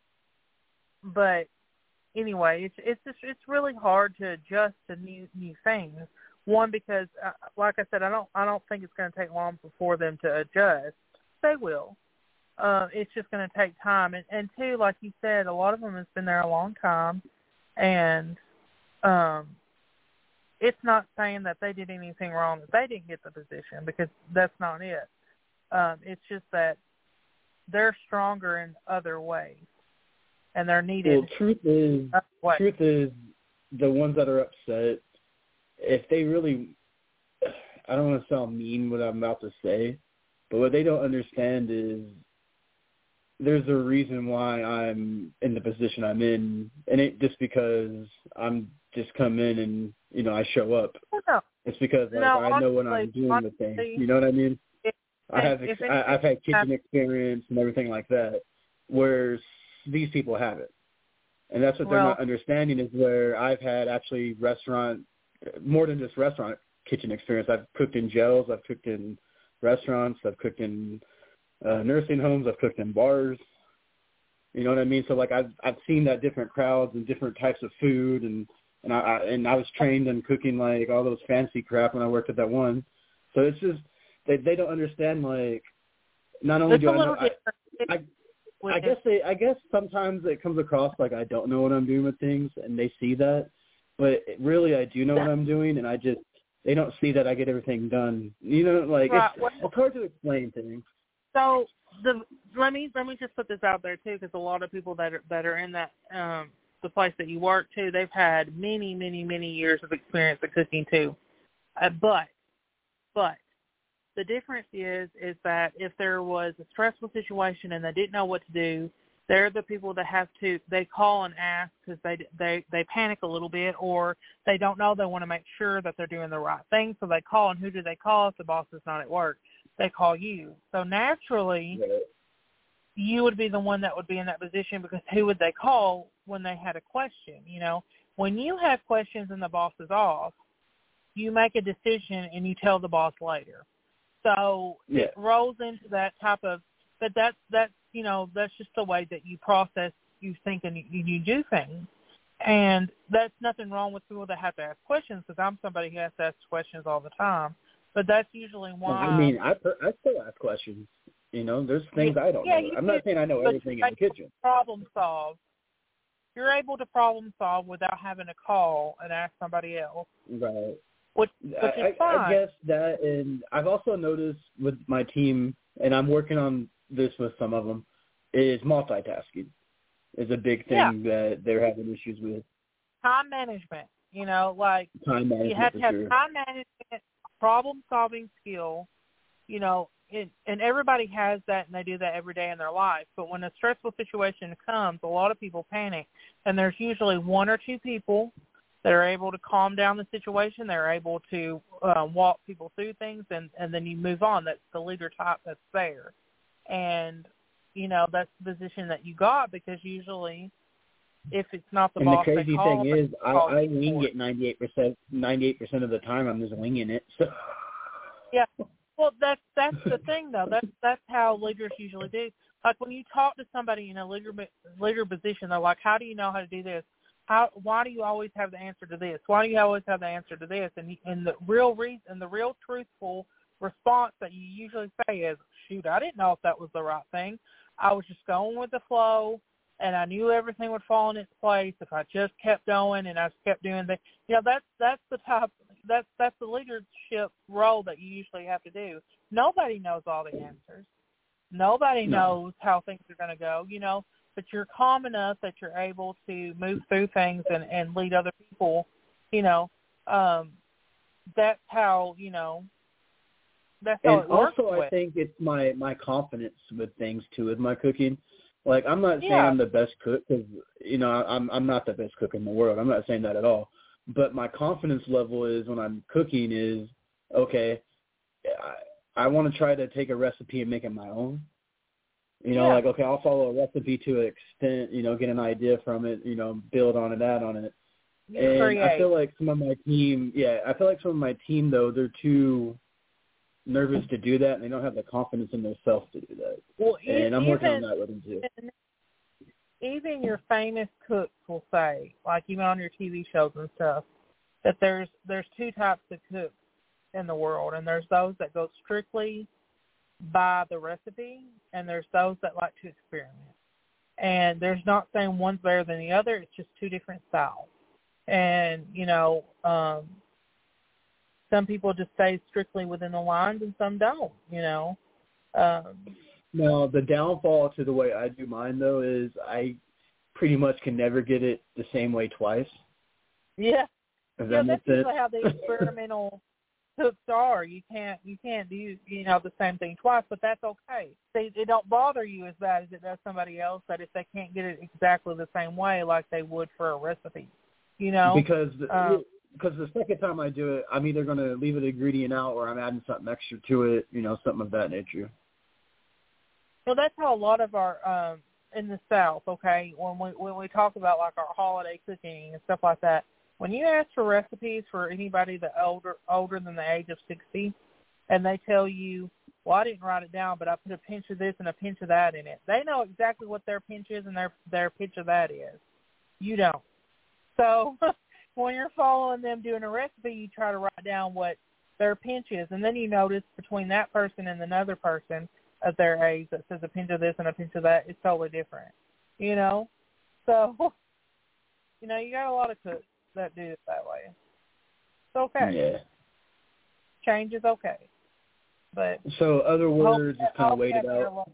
but anyway, it's it's just it's really hard to adjust to new new things. One, because uh, like I said, I don't I don't think it's going to take long before them to adjust. They will. Uh, it's just going to take time. And, and two, like you said, a lot of them has been there a long time, and um, it's not saying that they did anything wrong, that they didn't get the position, because that's not it. Um, it's just that they're stronger in other ways, and they're needed. Well, truth is, truth is, the ones that are upset, if they really, I don't want to sound mean what I'm about to say, but what they don't understand is there's a reason why I'm in the position I'm in, and it just because I'm just come in and, you know, I show up. No. It's because like, no, I know what honestly, I'm doing honestly, with things. You know what I mean? If, I have if I, I've had kitchen experience and everything like that, where these people haven't. And that's what they're well, not understanding is where I've had actually restaurant, more than just restaurant kitchen experience. I've cooked in jails. I've cooked in restaurants. I've cooked in uh, nursing homes. I've cooked in bars. You know what I mean? So like I've I've seen that different crowds and different types of food, and and I, I and I was trained in cooking like all those fancy crap when I worked at that one. So it's just they they don't understand like not only it's do a I little know different. I, I guess they. I guess sometimes it comes across like I don't know what I'm doing with things, and they see that. But really, I do know what I'm doing, and I just they don't see that I get everything done. You know, like right. it's, it's hard to explain things. So the let me let me just put this out there too, because a lot of people that are that are in that um, the place that you work too, they've had many, many, many years of experience at cooking too. Uh, but but the difference is is that if there was a stressful situation and they didn't know what to do, they're the people that have to, they call and ask because they, they, they panic a little bit, or they don't know, they want to make sure that they're doing the right thing, so they call. And who do they call if the boss is not at work? They call you. So naturally, right. you would be the one that would be in that position, because who would they call when they had a question? You know, when you have questions and the boss is off, you make a decision and you tell the boss later. So yeah. it rolls into that type of, but that's, that's, you know, that's just the way that you process, you think, and you, you do things. And that's nothing wrong with people that have to ask questions, because I'm somebody who has to ask questions all the time. But that's usually why. I mean, I I still ask questions. You know, there's things yeah, I don't yeah, know. I'm not saying I know everything in the kitchen. Problem solve. You're able to problem solve without having to call and ask somebody else. Right. Which, which I, is fine. I guess that, and I've also noticed with my team, and I'm working on this with some of them, is multitasking is a big thing yeah. that they're having issues with. Time management, you know, like time management, you have to have sure. time management, problem-solving skill, you know, it, and everybody has that, and they do that every day in their life. But when a stressful situation comes, a lot of people panic, and there's usually one or two people that are able to calm down the situation. They're able to uh, walk people through things, and, and then you move on. That's the leader type that's there. And, you know, that's the position that you got, because usually if it's not the and boss, the crazy they call, thing is I, I wing for. it ninety-eight percent, ninety-eight percent of the time. I'm just winging it. So. Yeah. Well, that's, that's the thing, though. That's, that's how leaders usually do. Like when you talk to somebody in a leader, leader position, they're like, how do you know how to do this? How, why do you always have the answer to this? Why do you always have the answer to this? And, and the real reason, the real truthful response that you usually say is, shoot, I didn't know if that was the right thing. I was just going with the flow, and I knew everything would fall in its place if I just kept going and I just kept doing things. You know, that's, that's the type, that's, that's the leadership role that you usually have to do. Nobody knows all the answers. Nobody no. knows how things are going to go, you know. But you're calm enough that you're able to move through things and, and lead other people, you know. Um, that's how, you know, that's how and it works. And also with. I think it's my, my confidence with things, too, with my cooking. Like, I'm not saying yeah. I'm the best cook, because, you know, I'm I'm not the best cook in the world. I'm not saying that at all. But my confidence level is when I'm cooking is, okay, I, I want to try to take a recipe and make it my own. You know, yeah. like, okay, I'll follow a recipe to an extent, you know, get an idea from it, you know, build on it, add on it. You and create. I feel like some of my team, yeah, I feel like some of my team, though, they're too nervous to do that, and they don't have the confidence in themselves to do that. Well, and I'm even, working on that with them, too. Even your famous cooks will say, like even on your T V shows and stuff, that there's there's two types of cooks in the world, and there's those that go strictly by the recipe, and there's those that like to experiment. And there's not saying one's better than the other, it's just two different styles. And, you know, um, some people just stay strictly within the lines and some don't, you know. Um, no, the downfall to the way I do mine, though, is I pretty much can never get it the same way twice. Yeah. Does yeah, that that's make sense? usually how the experimental cooks are. You can't you can't do you know the same thing twice, but that's okay. They, it don't bother you as bad as it does somebody else, that if they can't get it exactly the same way like they would for a recipe, you know. Because um, because the second time I do it, I'm either going to leave an ingredient out or I'm adding something extra to it, you know, something of that nature. Well, that's how a lot of our um, in the South, okay, when we when we talk about like our holiday cooking and stuff like that. When you ask for recipes for anybody that older older than the age of sixty, and they tell you, well, I didn't write it down, but I put a pinch of this and a pinch of that in it, they know exactly what their pinch is and their their pinch of that is. You don't. So when you're following them doing a recipe, you try to write down what their pinch is, and then you notice between that person and another person, at their age that says a pinch of this and a pinch of that. It's totally different, you know. So, you know, you got a lot of cooks that do it that way. It's okay. Yeah. Change is okay. But so other words, just kind of wait it out.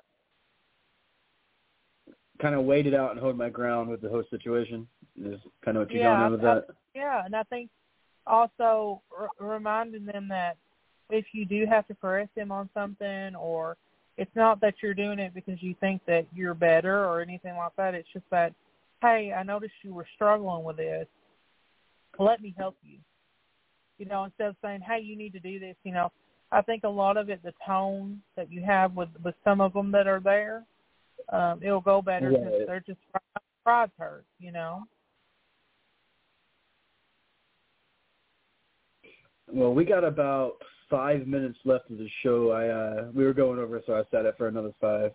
Kind of wait it out and hold my ground with the host situation. Is kind of what you're yeah, going on with I, that. Yeah, and I think also r- reminding them that if you do have to correct them on something, or it's not that you're doing it because you think that you're better or anything like that. It's just that, hey, I noticed you were struggling with this. Let me help you. You know, instead of saying, hey, you need to do this, you know, I think a lot of it, the tone that you have with, with some of them that are there, um, it'll go better because right. they're just pride's hurt, you know. Well, we got about five minutes left of the show. I uh, we were going over, so I set it for another five.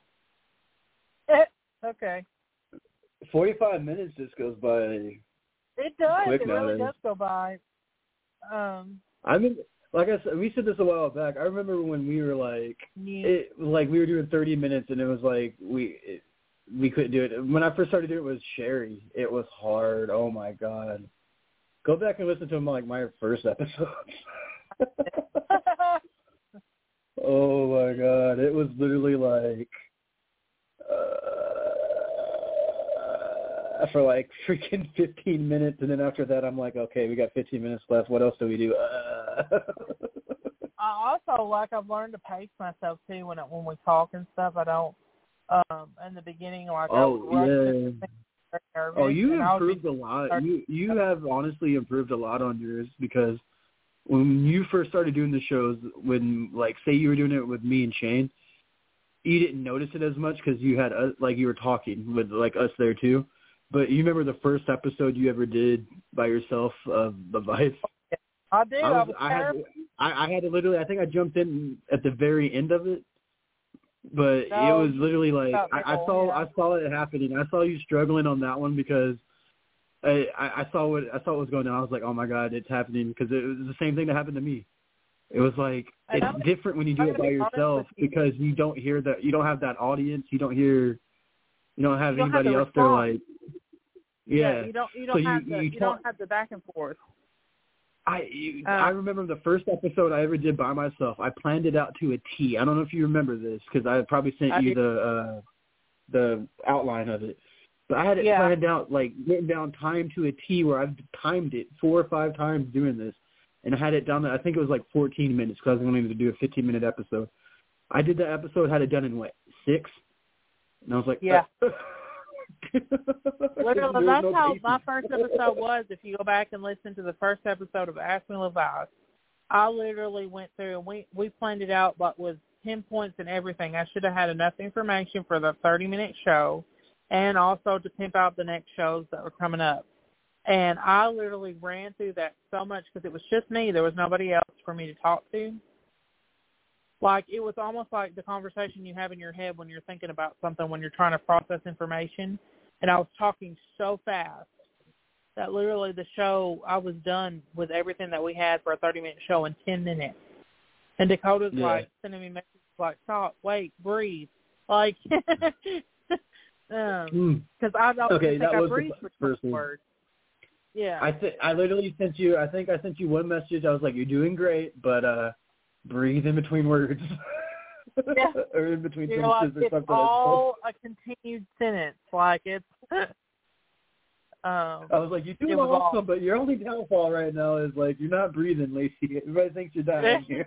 Okay. Forty-five minutes just goes by. It does. Quick It nowadays. really does go by. Um, I mean, like I said, we said this a while back. I remember when we were like, yeah. it like we were doing thirty minutes, and it was like we it, we couldn't do it. When I first started doing it with Sherry, it was hard. Oh my god. Go back and listen to like my first episode. Oh my god, it was literally like uh, for like freaking fifteen minutes, and then after that, I'm like, okay, we got fifteen minutes left. What else do we do? Uh. I also like I've learned to pace myself too when it, when we talk and stuff. I don't um in the beginning like oh I yeah. Oh, you improved be, a lot. You you have honestly improved a lot on yours, because when you first started doing the shows, when like say you were doing it with me and Shane, you didn't notice it as much because you had us, like you were talking with like us there too. But you remember the first episode you ever did by yourself of the Vice? I did. I, was, I, was I had I, I had to literally. I think I jumped in at the very end of it. But no, it was literally like I, I saw yeah. I saw it happening. I saw you struggling on that one because I, I, I saw what I saw what was going on. I was like, oh my god, it's happening, because it was the same thing that happened to me. It was like it's I'm, different when you do I'm it by yourself you. because you don't hear that you don't have that audience. You don't hear you don't have you don't anybody have else there like yeah. yeah. You don't you don't so have you, the you, you don't have the back and forth. I you, uh, I remember the first episode I ever did by myself. I planned it out to a T. I don't know if you remember this because I probably sent I you did. the uh, the outline of it. But I had it yeah. planned out, like written down time to a T, where I've timed it four or five times doing this, and I had it down. I think it was like fourteen minutes because I was wanting to do a fifteen minute episode. I did that episode, had it done in what six, and I was like, yeah. Uh, Literally, that's no how pacing. my first episode was. If you go back and listen to the first episode of Ask Me Levice, I literally went through and we, we planned it out, but with pinpoints and everything. I should have had enough information for the thirty-minute show and also to pimp out the next shows that were coming up. And I literally ran through that so much because it was just me. There was nobody else for me to talk to. Like, it was almost like the conversation you have in your head when you're thinking about something, when you're trying to process information. And I was talking so fast that literally the show, I was done with everything that we had for a thirty-minute show in ten minutes. And Dakota's yeah. like sending me messages like, stop, wait, breathe. Like, because um, mm. I don't okay, think that I was breathed the for first two words. Yeah. I th- I literally sent you, I think I sent you one message. I was like, you're doing great, but uh, breathe in between words. Yeah. Or in between You're sentences like, or something. It's all a continued sentence. Like, it's... Um, I was like, you're doing awesome, but your only downfall right now is, like, you're not breathing, Lacey. Everybody thinks you're dying here.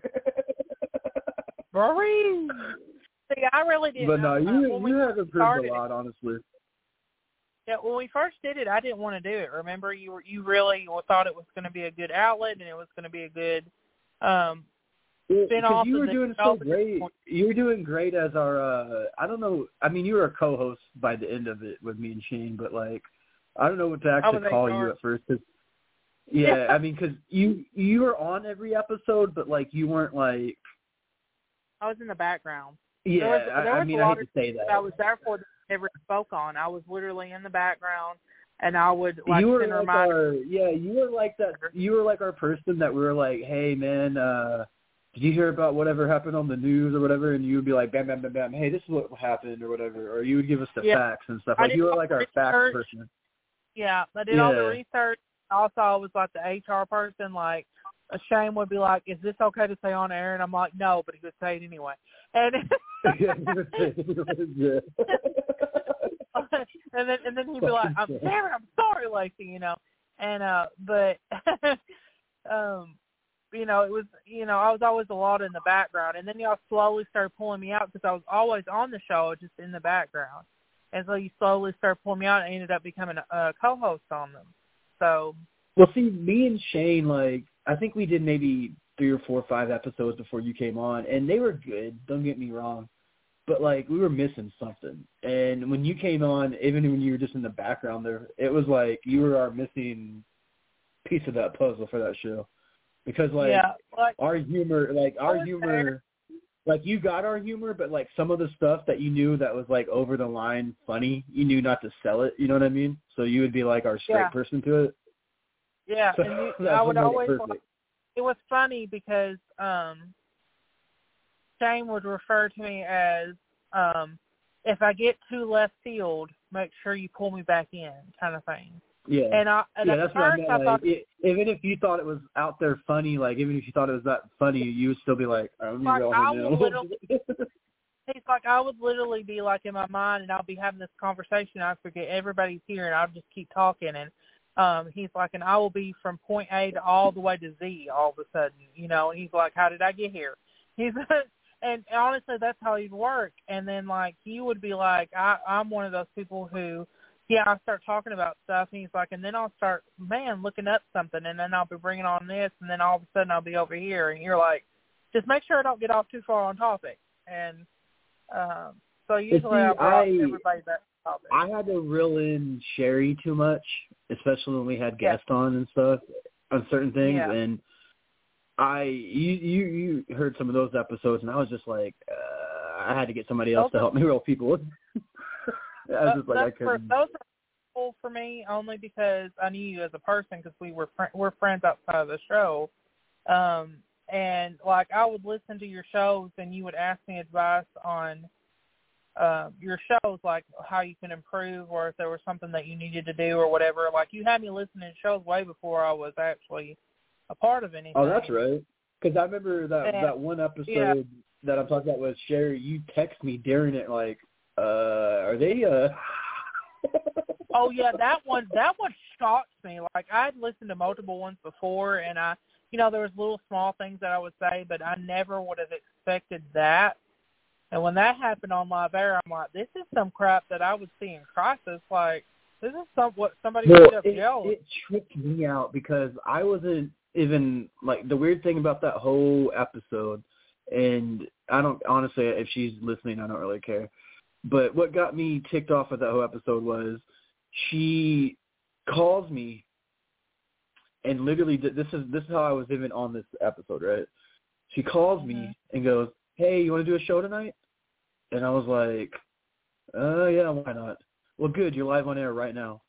Breathe. See, I really didn't. But no, you, uh, you have improved a lot, it, honestly. Yeah, when we first did it, I didn't want to do it. Remember, you were, you really thought it was going to be a good outlet and it was going to be a good um, spin-off. You were the doing so great. You were doing great as our, uh, I don't know, I mean, you were a co-host by the end of it with me and Shane, but, like, I don't know what to actually call you at first. Cause, yeah, yeah, I mean, because you, you were on every episode, but, like, you weren't, like... I was in the background. Yeah, there was, there I, was I mean, a I lot hate to say that. I was there for that I never spoke on. I was literally in the background, and I would, like, you were send like reminders. our, yeah, you were like that. You were like our person that we were like, hey, man, uh, did you hear about whatever happened on the news or whatever? And you would be like, bam, bam, bam, bam, hey, this is what happened or whatever. Or you would give us the yeah. facts and stuff. I Like, you were like our research. facts person. Yeah, I did yeah. all the research. Also, I was like the H R person. Like, Shane would be like, is this okay to say on air? And I'm like, no, but he would say it anyway. And yeah. and then and then he'd be like, I'm damn it, I'm sorry, Lacey, you know. And uh but um you know, it was you know, I was always a lot in the background, and then y'all slowly started pulling me out because I was always on the show, just in the background. And so you slowly started pulling me out and I ended up becoming a, a co-host on them. So well, see, me and Shane, like, I think we did maybe three or four or five episodes before you came on, and they were good, don't get me wrong. But, like, we were missing something. And when you came on, even when you were just in the background there, it was like you were our missing piece of that puzzle for that show. Because, like, yeah, like our humor, like, our humor, like, you got our humor, but, like, some of the stuff that you knew that was, like, over the line funny, you knew not to sell it, you know what I mean? So you would be, like, our straight yeah. person to it. Yeah, So and you, I would always, it, it was funny because um, Shane would refer to me as, um, if I get too left field, make sure you pull me back in, kind of thing. Yeah, and I, and yeah, at that's first what I meant. I Like, thought, it, even if you thought it was out there funny, like even if you thought it was that funny, you would still be like, "I don't like, know." I would literally, he's like, I would literally be like in my mind, and I'll be having this conversation. I forget everybody's here, and I'll just keep talking. And um, he's like, and I will be from point A to all the way to Z all of a sudden, you know. And he's like, how did I get here? He's and honestly, that's how he'd work. And then like you would be like, I, I'm one of those people who. Yeah, I'll start talking about stuff, and he's like, and then I'll start, man, looking up something, and then I'll be bringing on this, and then all of a sudden I'll be over here, and you're like, just make sure I don't get off too far on topic. And um, so usually see, I brought I, everybody back topic. I had to reel in Sherry too much, especially when we had guests yeah. on and stuff on certain things, yeah. and I, you, you, you heard some of those episodes, and I was just like, uh, I had to get somebody else those to help me reel people. I was just like, I couldn't. For, those are cool for me only because I knew you as a person because we were fr- we're friends outside of the show, um, and like I would listen to your shows and you would ask me advice on uh, your shows, like how you can improve or if there was something that you needed to do or whatever. Like you had me listening to shows way before I was actually a part of anything. Oh, that's right. Because I remember that and, that one episode yeah. that I'm talking about with Sherry. You text me during it like, uh, are they? Uh... oh yeah, that one that one shocked me. Like I'd listened to multiple ones before, and I, you know, there was little small things that I would say, but I never would have expected that. And when that happened on Live Air, I'm like, this is some crap that I would see in Crisis. Like this is some what somebody well, would have it, yelled. It tripped me out because I wasn't even like the weird thing about that whole episode, and I don't honestly, if she's listening, I don't really care. But what got me ticked off with that whole episode was she calls me and literally this is this is how I was even on this episode, right? She calls mm-hmm. me and goes, "Hey, you want to do a show tonight?" And I was like, "Uh, yeah, why not?" "Well, good, you're live on air right now."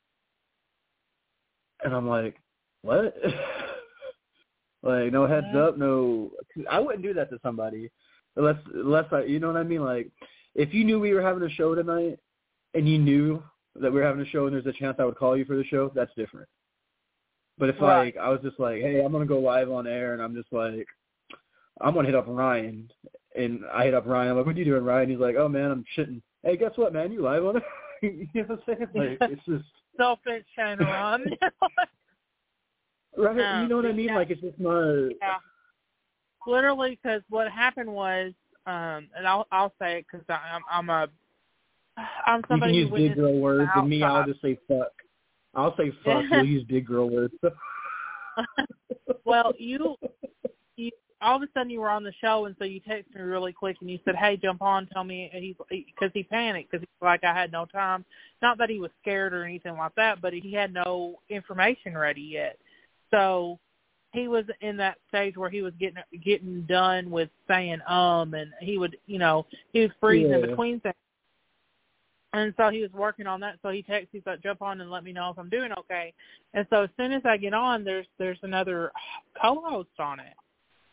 And I'm like, "What?" Like, no heads yeah. up, no. I wouldn't do that to somebody unless unless I, you know what I mean? Like, if you knew we were having a show tonight and you knew that we were having a show and there's a chance I would call you for the show, that's different. But if, right. like, I was just like, hey, I'm going to go live on air, and I'm just like, I'm going to hit up Ryan. And I hit up Ryan. I'm like, what are you doing, Ryan? He's like, oh, man, I'm shitting. Hey, guess what, man? You live on air. You know what I'm saying? Like, it's just. Selfish Shane Ron. Right? Um, you know what I mean? Yeah. Like, it's just not. Yeah. Literally, because what happened was, um, and I'll I'll say it because I'm I'm a I'm somebody you can who use big girl words, and me, I'll outside. just say fuck. I'll say fuck. You'll use big girl words. Well, you you all of a sudden you were on the show, and so you texted me really quick, and you said, "Hey, jump on, tell me." He's because he panicked because he's like, I had no time. Not that he was scared or anything like that, but he had no information ready yet. So he was in that stage where he was getting getting done with saying um, and he would, you know, he was freezing yeah. in between things. And so he was working on that. So he texted, he's like, jump on and let me know if I'm doing okay. And so as soon as I get on, there's there's another co-host on it.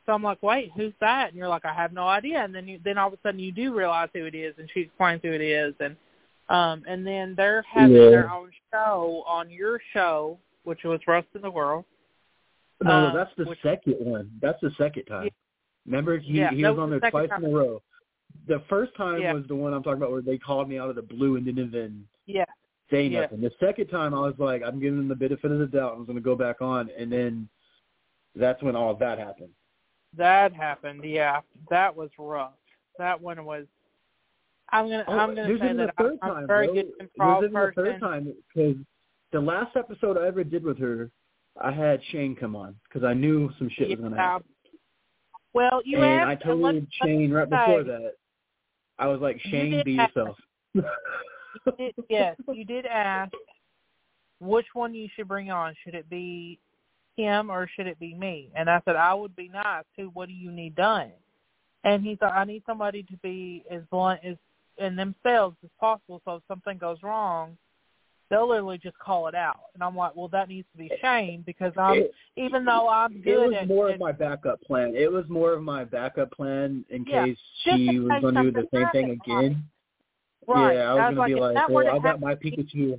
So I'm like, wait, who's that? And you're like, I have no idea. And then you, then all of a sudden you do realize who it is, and she explains who it is. And um, and then they're having yeah. their own show on your show, which was Roast in the World. No, um, no, that's the which, second one. That's the second time. Yeah. Remember, he, yeah, he was, was on the there twice time. in a row. The first time yeah. was the one I'm talking about where they called me out of the blue and didn't even yeah. say yeah. nothing. The second time I was like, I'm giving them the benefit of the doubt. I was going to go back on, and then that's when all of that happened. That happened, yeah. That was rough. That one was. I'm gonna. Oh, I'm gonna say that third I'm time, a very bro. good improv There's even person. the third time because the last episode I ever did with her, I had Shane come on because I knew some shit yeah, was going to happen. Well, you and asked, I told and Shane right say, before that. I was like, Shane, be ask, yourself. you did, yes, you did ask which one you should bring on. Should it be him or should it be me? And I said, I would be nice too. What do you need done? And he thought, I need somebody to be as blunt as in themselves as possible, so if something goes wrong, they'll literally just call it out. And I'm like, well, that needs to be Shane because I'm, it, even though I'm good it was at more at, of my backup plan. It was more of my backup plan in yeah, case she was going to do the same thing again. Right. Yeah, I was, I was going to like, be like, well, I got happened, my Pikachu.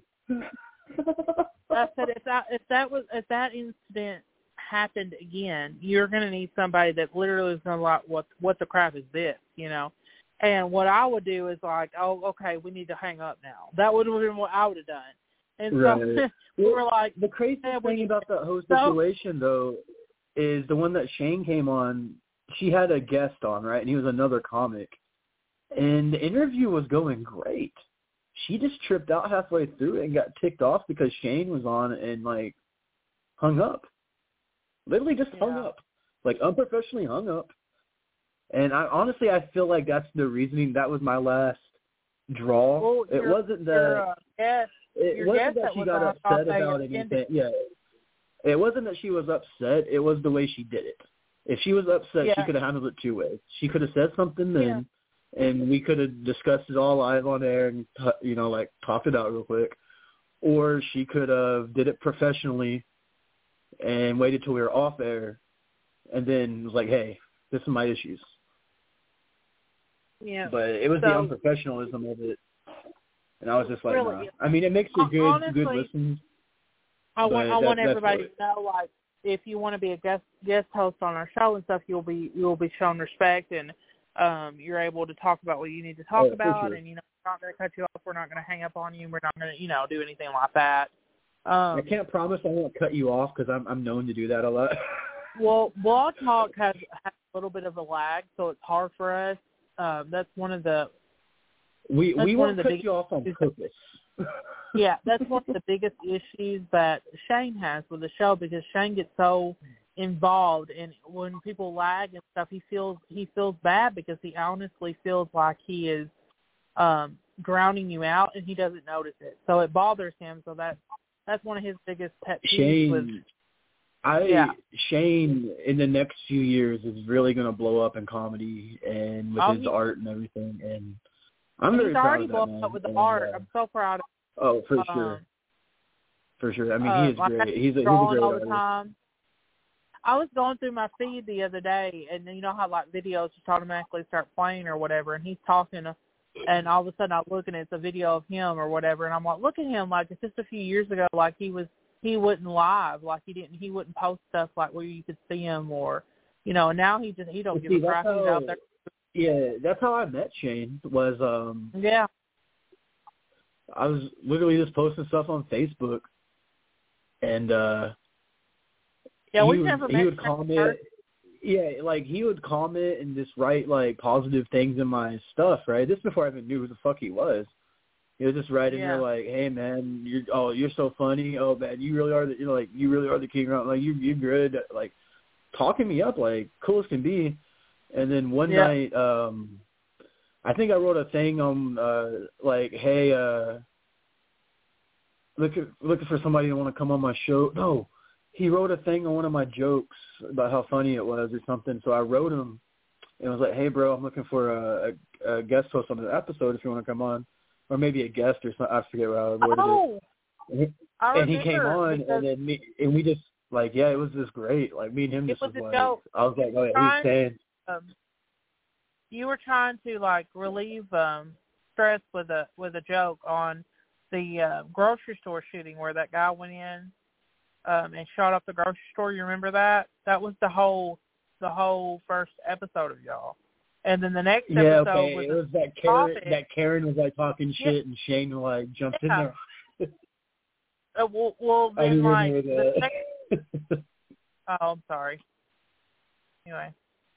I said, if that if that was if that incident happened again, you're going to need somebody that literally is going to like, what what the crap is this, you know? And what I would do is like, oh, okay, we need to hang up now. That would have been what I would have done. And right. so we were like, the crazy yeah, thing we, about that whole so, situation though is the one that Shane came on. She had a guest on, right, and he was another comic, and the interview was going great. She just tripped out halfway through and got ticked off because Shane was on and, like, hung up. Literally just hung yeah. up. Like, unprofessionally hung up. And I honestly, I feel like that's the reasoning. That was my last draw. well, it wasn't that your, uh, guest, it your wasn't guest that she was got on, upset they about intended. anything. Yeah. It wasn't that she was upset. It was the way she did it. If she was upset, Yeah. she could have handled it two ways. She could have said something then, Yeah. and we could have discussed it all live on air and, you know, like, talked it out real quick. Or she could have did it professionally and waited till we were off air and then was like, hey, this is my issues. Yeah. But it was so, the unprofessionalism of it. And I was just like, really, nah. I mean, it makes for good, honestly, good listens. I want, I that, want everybody to know, like, if you want to be a guest guest host on our show and stuff, you'll be you'll be shown respect, and um, you're able to talk about what you need to talk oh, about, sure. and you know, we're not going to cut you off, we're not going to hang up on you, we're not going to, you know, do anything like that. Um, I can't promise I won't cut you off because I'm I'm known to do that a lot. well, Blog Talk has, has a little bit of a lag, so it's hard for us. Um, that's one of the we that's we one won't of the cut you off on purpose. Yeah, that's one of the biggest issues that Shane has with the show because Shane gets so involved, and when people lag and stuff, he feels he feels bad because he honestly feels like he is um, drowning you out, and he doesn't notice it. So it bothers him. So that that's one of his biggest pet peeves. Shane, with, I yeah. Shane in the next few years is really going to blow up in comedy and with oh, his he, art and everything, and I'm and very he's proud already of that, blown man. up with the and, art. Uh, I'm so proud of him. oh, for Um, sure. For sure. I mean, uh, he is like great. He's a, he's a drawing great all artist. the time. I was going through my feed the other day, and you know how like videos just automatically start playing or whatever, and he's talking, and all of a sudden I'm looking at the video of him or whatever, and I'm like, look at him, like it's just a few years ago, like he was he wouldn't live, like he didn't he wouldn't post stuff like where you could see him or, you know, and now he just he don't See, give a crap. how, He's out there. Yeah, that's how I met Shane. Was um Yeah. I was literally just posting stuff on Facebook, and uh, Yeah, he we've would, never he met would comment. Yeah, like he would comment and just write like positive things in my stuff. Right, this is before I even knew who the fuck he was. He was just writing yeah. there like, "Hey man, you're oh you're so funny. Oh man, you really are the you know like you really are the king. Like you you're good. Like talking me up like cool as can be." And then one yeah. night, um, I think I wrote a thing on uh, like, "Hey, uh, looking looking for somebody to want to come on my show." No, he wrote a thing on one of my jokes about how funny it was or something. So I wrote him and was like, "Hey, bro, I'm looking for a, a, a guest host on an episode if you want to come on, or maybe a guest or something." I forget how I worded oh, it. And he, I and he came on, because, and then me, and we just Like, yeah, it was just great. Like, me and him It just was was a like, joke. I was like, oh, yeah, Trying- he's saying. Um, you were trying to like relieve um, stress with a with a joke on the uh, grocery store shooting where that guy went in um, and shot up the grocery store. You remember that? That was the whole the whole first episode of y'all. And then the next Yeah, episode okay. was It was that Karen. That Karen was like talking shit, yeah. and Shane like jumped yeah. in there. uh, well, well, then I do like remember the that. next, oh, I'm sorry. Anyway.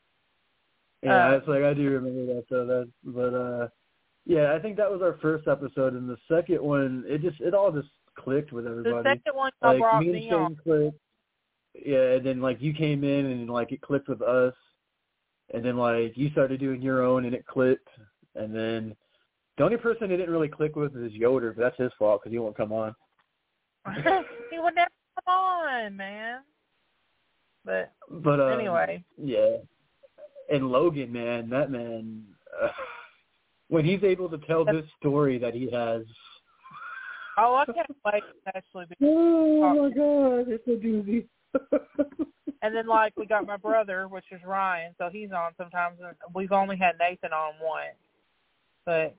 Yeah, uh, it's like I do remember that though. That, but uh, yeah, I think that was our first episode, and the second one, it just it all just clicked with everybody. The second one y'all like brought me and me Shane on. clicked. Yeah, and then like you came in and like it clicked with us, and then like you started doing your own and it clicked, and then the only person it didn't really click with is Yoder, but that's his fault because he won't come on. He would never come on, man. But, but um, anyway. Yeah. And Logan, man, that man, uh, when he's able to tell this story that he has. Oh, I can't wait to actually be. Oh, my God, it's a doozy. And then, like, we got my brother, which is Ryan, so he's on sometimes. And we've only had Nathan on once. But.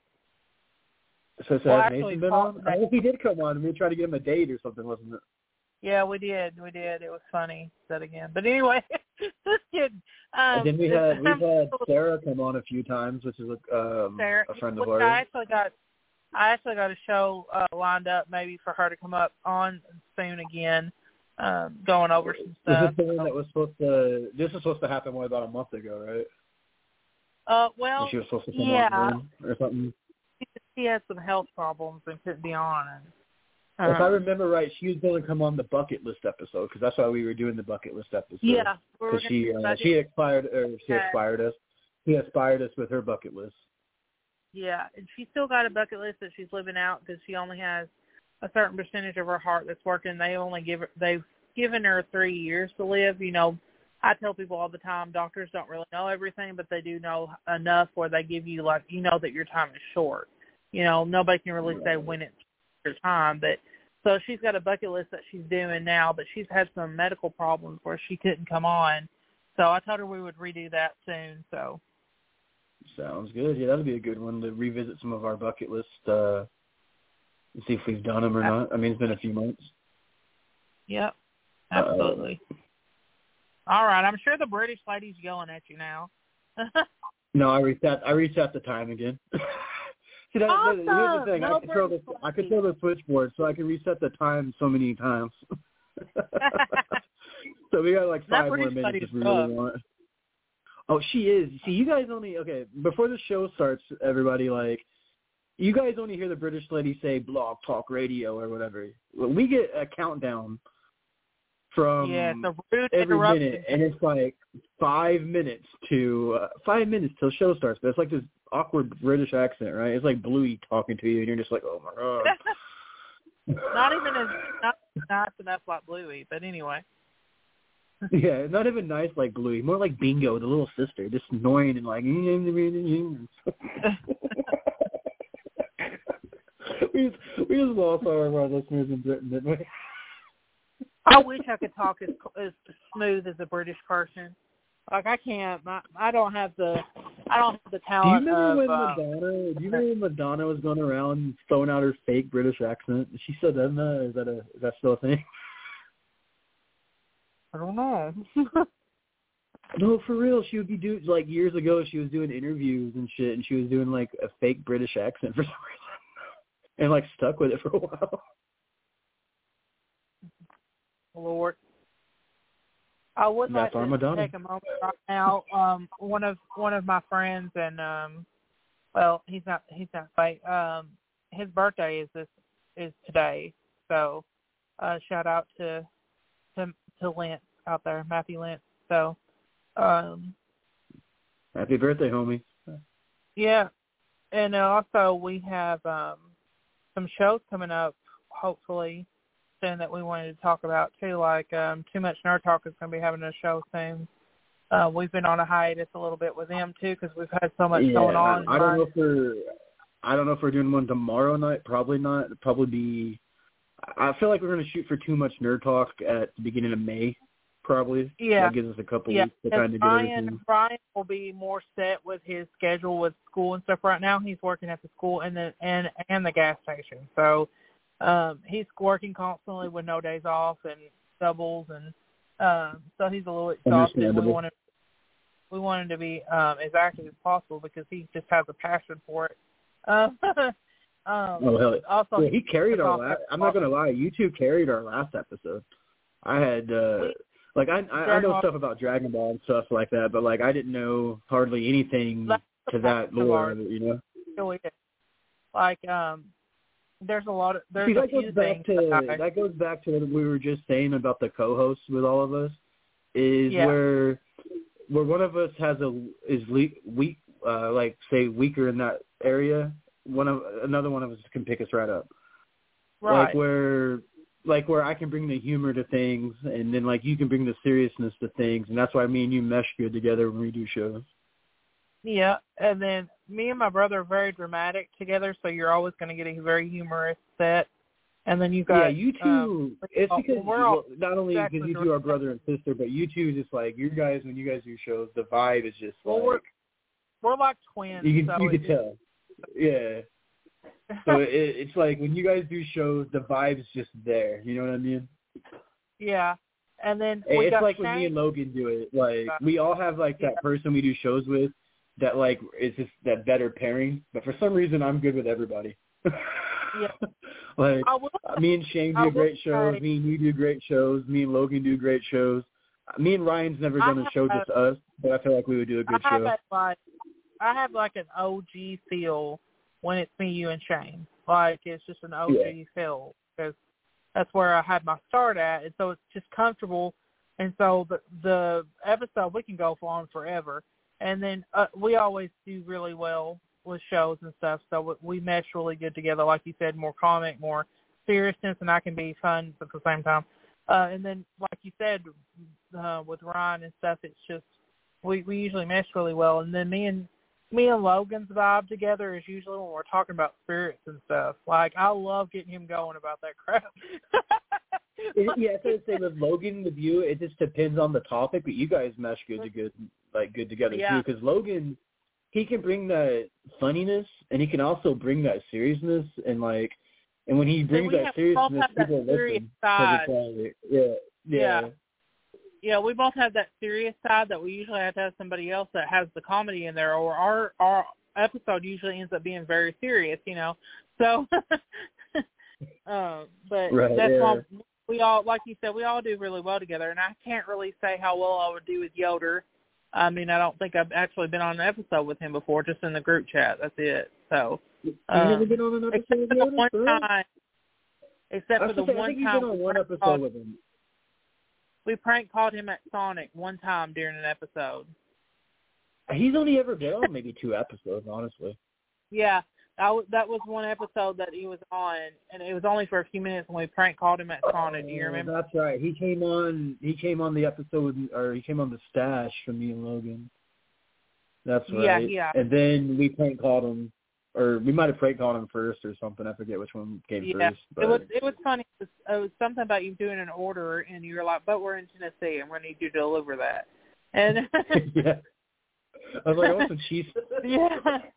So, so well, has actually, Nathan been on? I think he did come on. We tried to get him a date or something, wasn't it? Yeah, we did. We did. It was funny. That again. But anyway, just kidding. Um, and then we had we've had Sarah come on a few times, which is a, um, Sarah, a friend of which ours. I actually got. I actually got a show uh, lined up, maybe for her to come up on soon again, um, going over some stuff. This is the one that was supposed to. This was supposed to happen more about a month ago, right? Uh, well, when she was supposed to come yeah, on or something. She had some health problems and couldn't be on. And, If I remember right, she was going to come on the bucket list episode because that's why we were doing the bucket list episode. Yeah, because she uh, she expired or she expired us. She expired us with her bucket list. Yeah, and she's still got a bucket list that she's living out because she only has a certain percentage of her heart that's working. They only give her, they've given her three years to live. You know, I tell people all the time, doctors don't really know everything, but they do know enough where they give you like, you know, that your time is short. You know, nobody can really say when it's your time, but so she's got a bucket list that she's doing now, but she's had some medical problems where she couldn't come on. So I told her we would redo that soon. So sounds good. Yeah, that'd be a good one to revisit some of our bucket list uh, and see if we've done them or not. I mean, it's been a few months. Yep, absolutely. Uh, All right, I'm sure the British lady's yelling at you now. No, I reset. I reset the time again. See, that, awesome. that, here's the thing. No I control the I control the switchboard, so I can reset the time so many times. So we got like five more minutes if we really want. Oh, she is. See, you guys only okay before the show starts. Everybody, like, you guys only hear the British lady say "Blog Talk Radio" or whatever. We get a countdown from yeah, so rude every minute, and it's like five minutes to uh, five minutes till show starts. But it's like this awkward British accent, right? It's like Bluey talking to you, and you're just like, oh my god. Not even as not nice enough like Bluey, but anyway. Yeah, not even nice like Bluey, more like Bingo, the little sister, just annoying and like. we just, we just lost all of our listeners in Britain, didn't we? I wish I could talk as as smooth as a British person. Like I can't. I, I don't have the. I don't have the talent. Do you remember of, when uh, Madonna? Do you remember when Madonna was going around and throwing out her fake British accent? Is she still done that? Is that a? Is that still a thing? I don't know. No, for real. She would be doing like years ago. She was doing interviews and shit, and she was doing like a fake British accent for some reason, and like stuck with it for a while. Lord. I would That's like to Madonna. take a moment right now. Um, one of one of my friends, and um, well, he's not he's not fake. Um, his birthday is this is today, so uh, shout out to to to Lance out there, Matthew Lance. So, um, happy birthday, homie. Yeah, and also we have um, some shows coming up, hopefully. That we wanted to talk about too, like um, Too Much Nerd Talk is going to be having a show soon. Uh, we've been on a hiatus a little bit with them too because we've had so much yeah, going on. I, I don't know if we're, I don't know if we're doing one tomorrow night. Probably not. It'll probably be. I feel like we're going to shoot for too much nerd talk at the beginning of May, probably. Yeah. That gives us a couple yeah. weeks to kind of get Brian, everything. Brian will be more set with his schedule with school and stuff. Right now, he's working at the school and the and and the gas station. So um, he's working constantly with no days off and doubles, and um, so he's a little exhausted. We want him, we want him to be um, as active as possible because he just has a passion for it. Uh, Um, oh hell! Also, yeah, he carried our last. I'm not gonna lie, you two carried our last episode. I had uh, like I I, I know stuff about Dragon Ball and stuff like that, but like I didn't know hardly anything to that lore. You know, really is. Like um, there's a lot of there's See, a that few goes back things to that, I, that goes back to what we were just saying about the co-hosts with all of us. Is yeah. where where one of us has a is le- weak uh, like say weaker in that area. One of another one of us can pick us right up, right. like where, like where I can bring the humor to things, and then like you can bring the seriousness to things, and that's why me and you mesh good together when we do shows. Yeah, and then me and my brother are very dramatic together, so you're always going to get a very humorous set. And then you got yeah, you two. Um, it's because we're all well, not only exactly because you two are brother and sister, but you two just like you guys when you guys do shows, the vibe is just well, like we're we're like twins. you can so you it, can tell. Yeah. So it, it's like when you guys do shows, the vibe's just there. You know what I mean? Yeah. And then we it's got like Shane. when me and Logan do it. Like we all have like that yeah. person we do shows with that like is just that better pairing. But for some reason, I'm good with everybody. yeah. Like will, me and Shane do great shows. Say, me and you do great shows. Me and Logan do great shows. Me and Ryan's never done a show have, just us, but I feel like we would do a good I have show. That, like, I have like an O G feel when it's me, you, and Shane. Like it's just an O G yeah. feel because that's where I had my start at, and so it's just comfortable. And so the the episode we can go on forever, and then uh, we always do really well with shows and stuff. So we mesh really good together, like you said, more comic, more seriousness, and I can be fun at the same time. Uh, and then, like you said, uh, with Ryan and stuff, it's just we we usually mesh really well. And then me and me and Logan's vibe together is usually when we're talking about spirits and stuff. Like I love getting him going about that crap. it, yeah, I would say with Logan, with you, it just depends on the topic, but you guys mesh good to good, like good together yeah. too. Because Logan, he can bring that funniness, and he can also bring that seriousness, and like, and when he brings that have, seriousness, people listen. Side. Like, yeah, yeah, yeah, yeah. We both have that serious side that we usually have to have somebody else that has the comedy in there, or our our episode usually ends up being very serious, you know. So, uh, but right, that's yeah. why we all, like you said, we all do really well together. And I can't really say how well I would do with Yoder. I mean, I don't think I've actually been on an episode with him before, just in the group chat. That's it. So, you um, never been on an episode except with for the Yoder, one for time, except for the say, one I think time you've been on one episode called, with him. we prank called him at Sonic one time during an episode. He's only ever been on maybe two episodes, honestly. Yeah, I w- that was one episode that he was on, and it was only for a few minutes when we prank called him at Sonic. Do you remember? That's right. He came on. He came on the episode, or he came on the stash from me and Logan. That's right. Yeah, yeah. And then we prank called him, or we might have prank called him first or something. I forget which one came yeah. first. But It was it was funny. It was, it was something about you doing an order, and you were like, "But we're in Tennessee, and we need you to deliver that." And yeah, I was like, "I want some cheese." Yeah.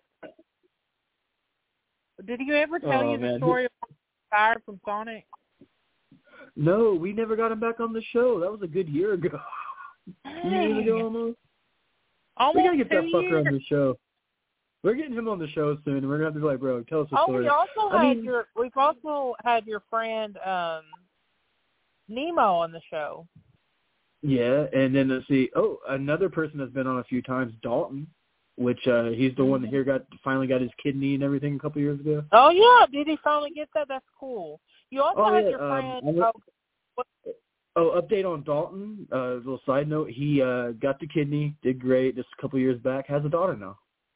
Did you ever tell oh, you the man. story of fired from Sonic? No, we never got him back on the show. That was a good year ago. Years ago almost. Almost we gotta get that two fucker years. on the show. We're getting him on the show soon, and we're gonna have to be like, bro, tell us a Oh, story. we also I had mean, your. We've also had your friend um, Nemo on the show. Yeah, and then let's see. Oh, another person that's been on a few times, Dalton, which uh, he's the one that here got finally got his kidney and everything a couple years ago. Oh yeah, did he finally get that? That's cool. You also Oh, had yeah, your um, friend. I'm- oh, what, Oh, update on Dalton. Uh, little side note: he uh, got the kidney, did great. Just a couple years back, has a daughter now.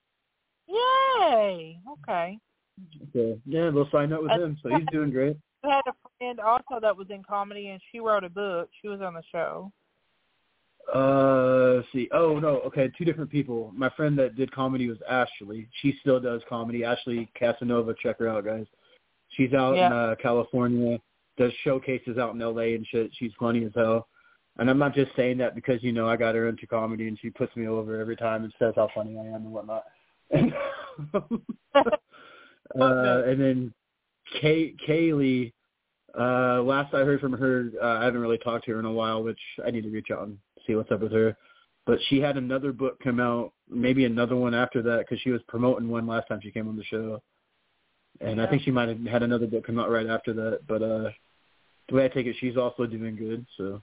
yay! Okay. So yeah, a little side note with him. So he's doing great. We had a friend also that was in comedy, and she wrote a book. She was on the show. Uh, let's see. Oh no, okay, two different people. My friend that did comedy was Ashley. She still does comedy. Ashley Casanova, check her out, guys. She's out Yeah. in uh, California. does showcases out in L A and shit. She's funny as hell. And I'm not just saying that because, you know, I got her into comedy and she puts me over every time and says how funny I am and whatnot. uh, and then Kay, Kaylee, uh, last I heard from her, uh, I haven't really talked to her in a while, which I need to reach out and see what's up with her. But she had another book come out, maybe another one after that, because she was promoting one last time she came on the show. And I think she might have had another book come out right after that. But uh, the way I take it, she's also doing good, so.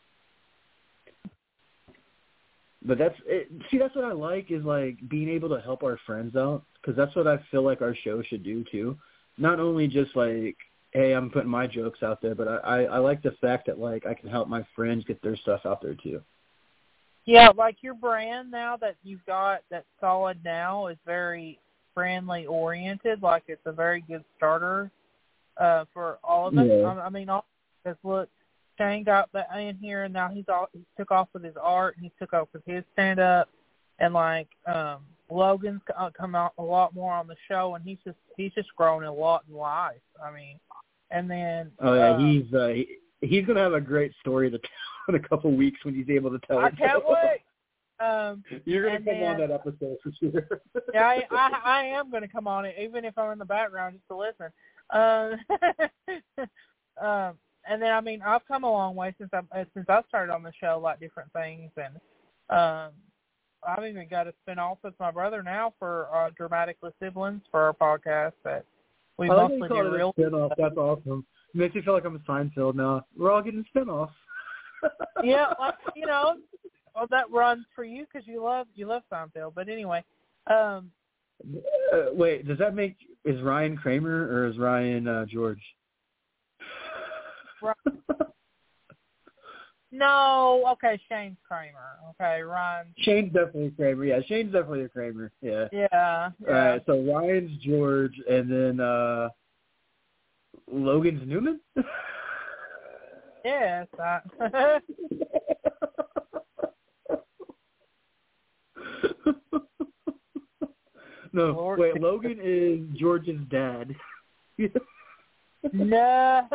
But that's it. See, that's what I like is, like, being able to help our friends out, because that's what I feel like our show should do, too. Not only just, like, hey, I'm putting my jokes out there, but I, I, I like the fact that, like, I can help my friends get their stuff out there, too. Yeah, like your brand now that you've got that's solid now is very friendly-oriented. Like, it's a very good starter uh, for all of us. Yeah. I, I mean, all because, look, Shane got that in here, and now he's all, he took off with his art, and he took off with his stand-up, and like um, Logan's come out a lot more on the show, and he's just he's just grown a lot in life. I mean, and then oh yeah, um, he's uh, he, he's gonna have a great story to tell in a couple of weeks when he's able to tell I it. can't wait. Um, You're gonna come then, on that episode for sure. yeah, I, I, I am gonna come on it, even if I'm in the background just to listen. Um, um, And then, I mean, I've come a long way since I since I started on the show, like different things, and um, I've even got a spin-off with my brother now for uh, Dramatically Siblings for our podcast that we I like mostly how you do call it real. a spin-off. That's awesome. It makes me feel like I'm a Seinfeld now. We're all getting spin-offs. Yeah, like, you know, well, that runs for you because you love you love Seinfeld. But anyway, um, uh, wait, does that make is Ryan Kramer or is Ryan uh, George? No, okay, Shane's Kramer. Okay, Ryan. Shane's definitely a Kramer. Yeah, Shane's definitely a Kramer. Yeah. Yeah. yeah. All right, so Ryan's George, and then uh, Logan's Newman? Yes. I... no, Lord. wait, Logan is George's dad. No.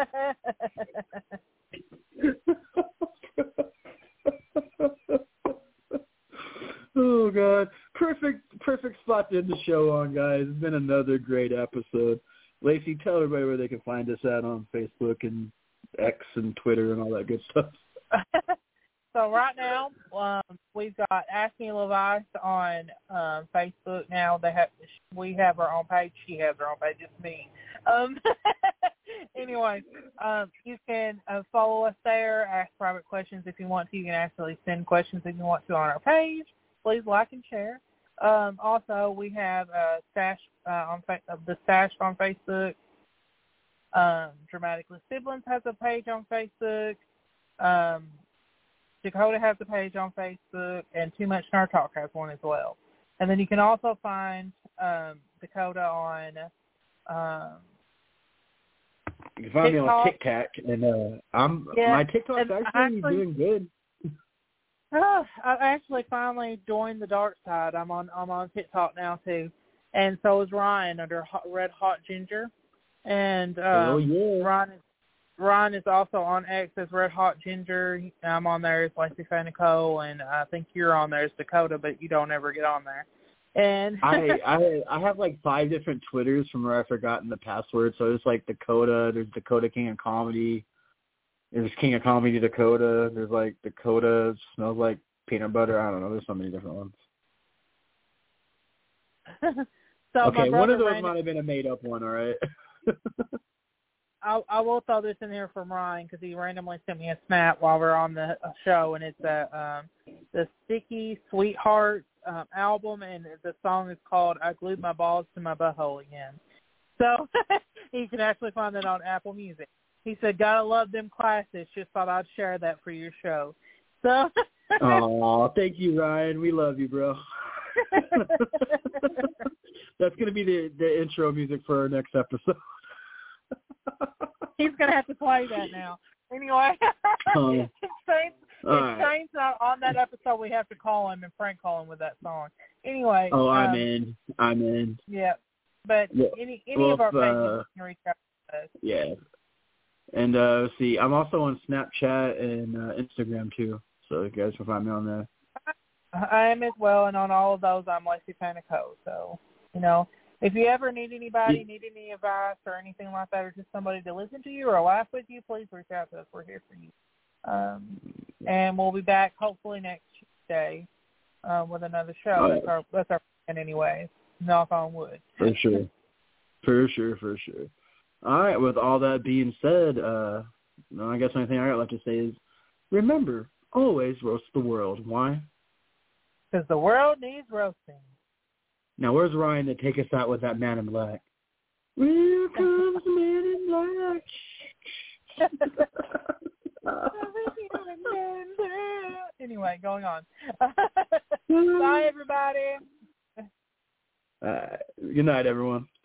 Oh God! Perfect, perfect spot to end the show on, guys. It's been another great episode. Lacey, tell everybody where they can find us at on Facebook and X and Twitter and all that good stuff. So right now, um, we've got Ask Me Levice on um, Facebook. Now they have we have our own page. She has her own page. It's me. Um, anyway, um, you can uh, follow us there. Ask private questions if you want to. You can actually send questions if you want to on our page. Please like and share. Um, also, we have uh, Stash uh, on uh, the Stash on Facebook. Um, Dramatically Siblings has a page on Facebook. Um, Dakota has a page on Facebook, and Too Much Nerd Talk has one as well. And then you can also find um, Dakota on um, you can find TikTok. me on TikTok, and uh, I'm yeah, my TikTok's actually, actually doing good. Uh, I actually finally joined the dark side. I'm on I'm on TikTok now too, and so is Ryan under Hot, Red Hot Ginger, and um, oh yeah, Ryan is Ryan is also on X as Red Hot Ginger. I'm on there as Lacey Faye Nicole, and I think you're on there as Dakota, but you don't ever get on there. And I I I have like five different Twitters from where I've forgotten the password. So there's like Dakota, there's Dakota King of Comedy, there's King of Comedy Dakota, there's like Dakota Smells Like Peanut Butter. I don't know. There's so many different ones. so okay, one of those Randy, might have been a made up one. All right. I, I will throw this in here from Ryan because he randomly sent me a snap while we're on the show, and it's a, um, the Sticky Sweetheart um, album, and the song is called I Glued My Balls to My Butthole Again. So you can actually find that on Apple Music. He said, gotta love them classics. Just thought I'd share that for your show. So. Aw, thank you, Ryan. We love you, bro. That's going to be the, the intro music for our next episode. He's going to have to play that now. Anyway, um, if Shane's, if right. Shane's not on that episode, we have to call him and prank call him with that song. Anyway. Oh, I'm um, in. I'm in. Yeah. But yeah. any any well, of our pages uh, can reach out to us. Yeah. And uh, let's see, I'm also on Snapchat and uh, Instagram too, so you guys can find me on there. I am as well, and on all of those, I'm Lacey Panico. So, you know, if you ever need anybody, need any advice or anything like that, or just somebody to listen to you or laugh with you, please reach out to us. We're here for you. Um, and we'll be back hopefully next Tuesday uh, with another show. Right. That's our that's our plan anyway. Knock on wood. For sure. For sure, for sure. All right, with all that being said, uh, I guess the only thing I got left to say is, remember, always roast the world. Why? Because the world needs roasting. Now, where's Ryan to take us out with that Man in Black? Here comes the Man in Black. Anyway, going on. Bye, everybody. Uh, good night, everyone.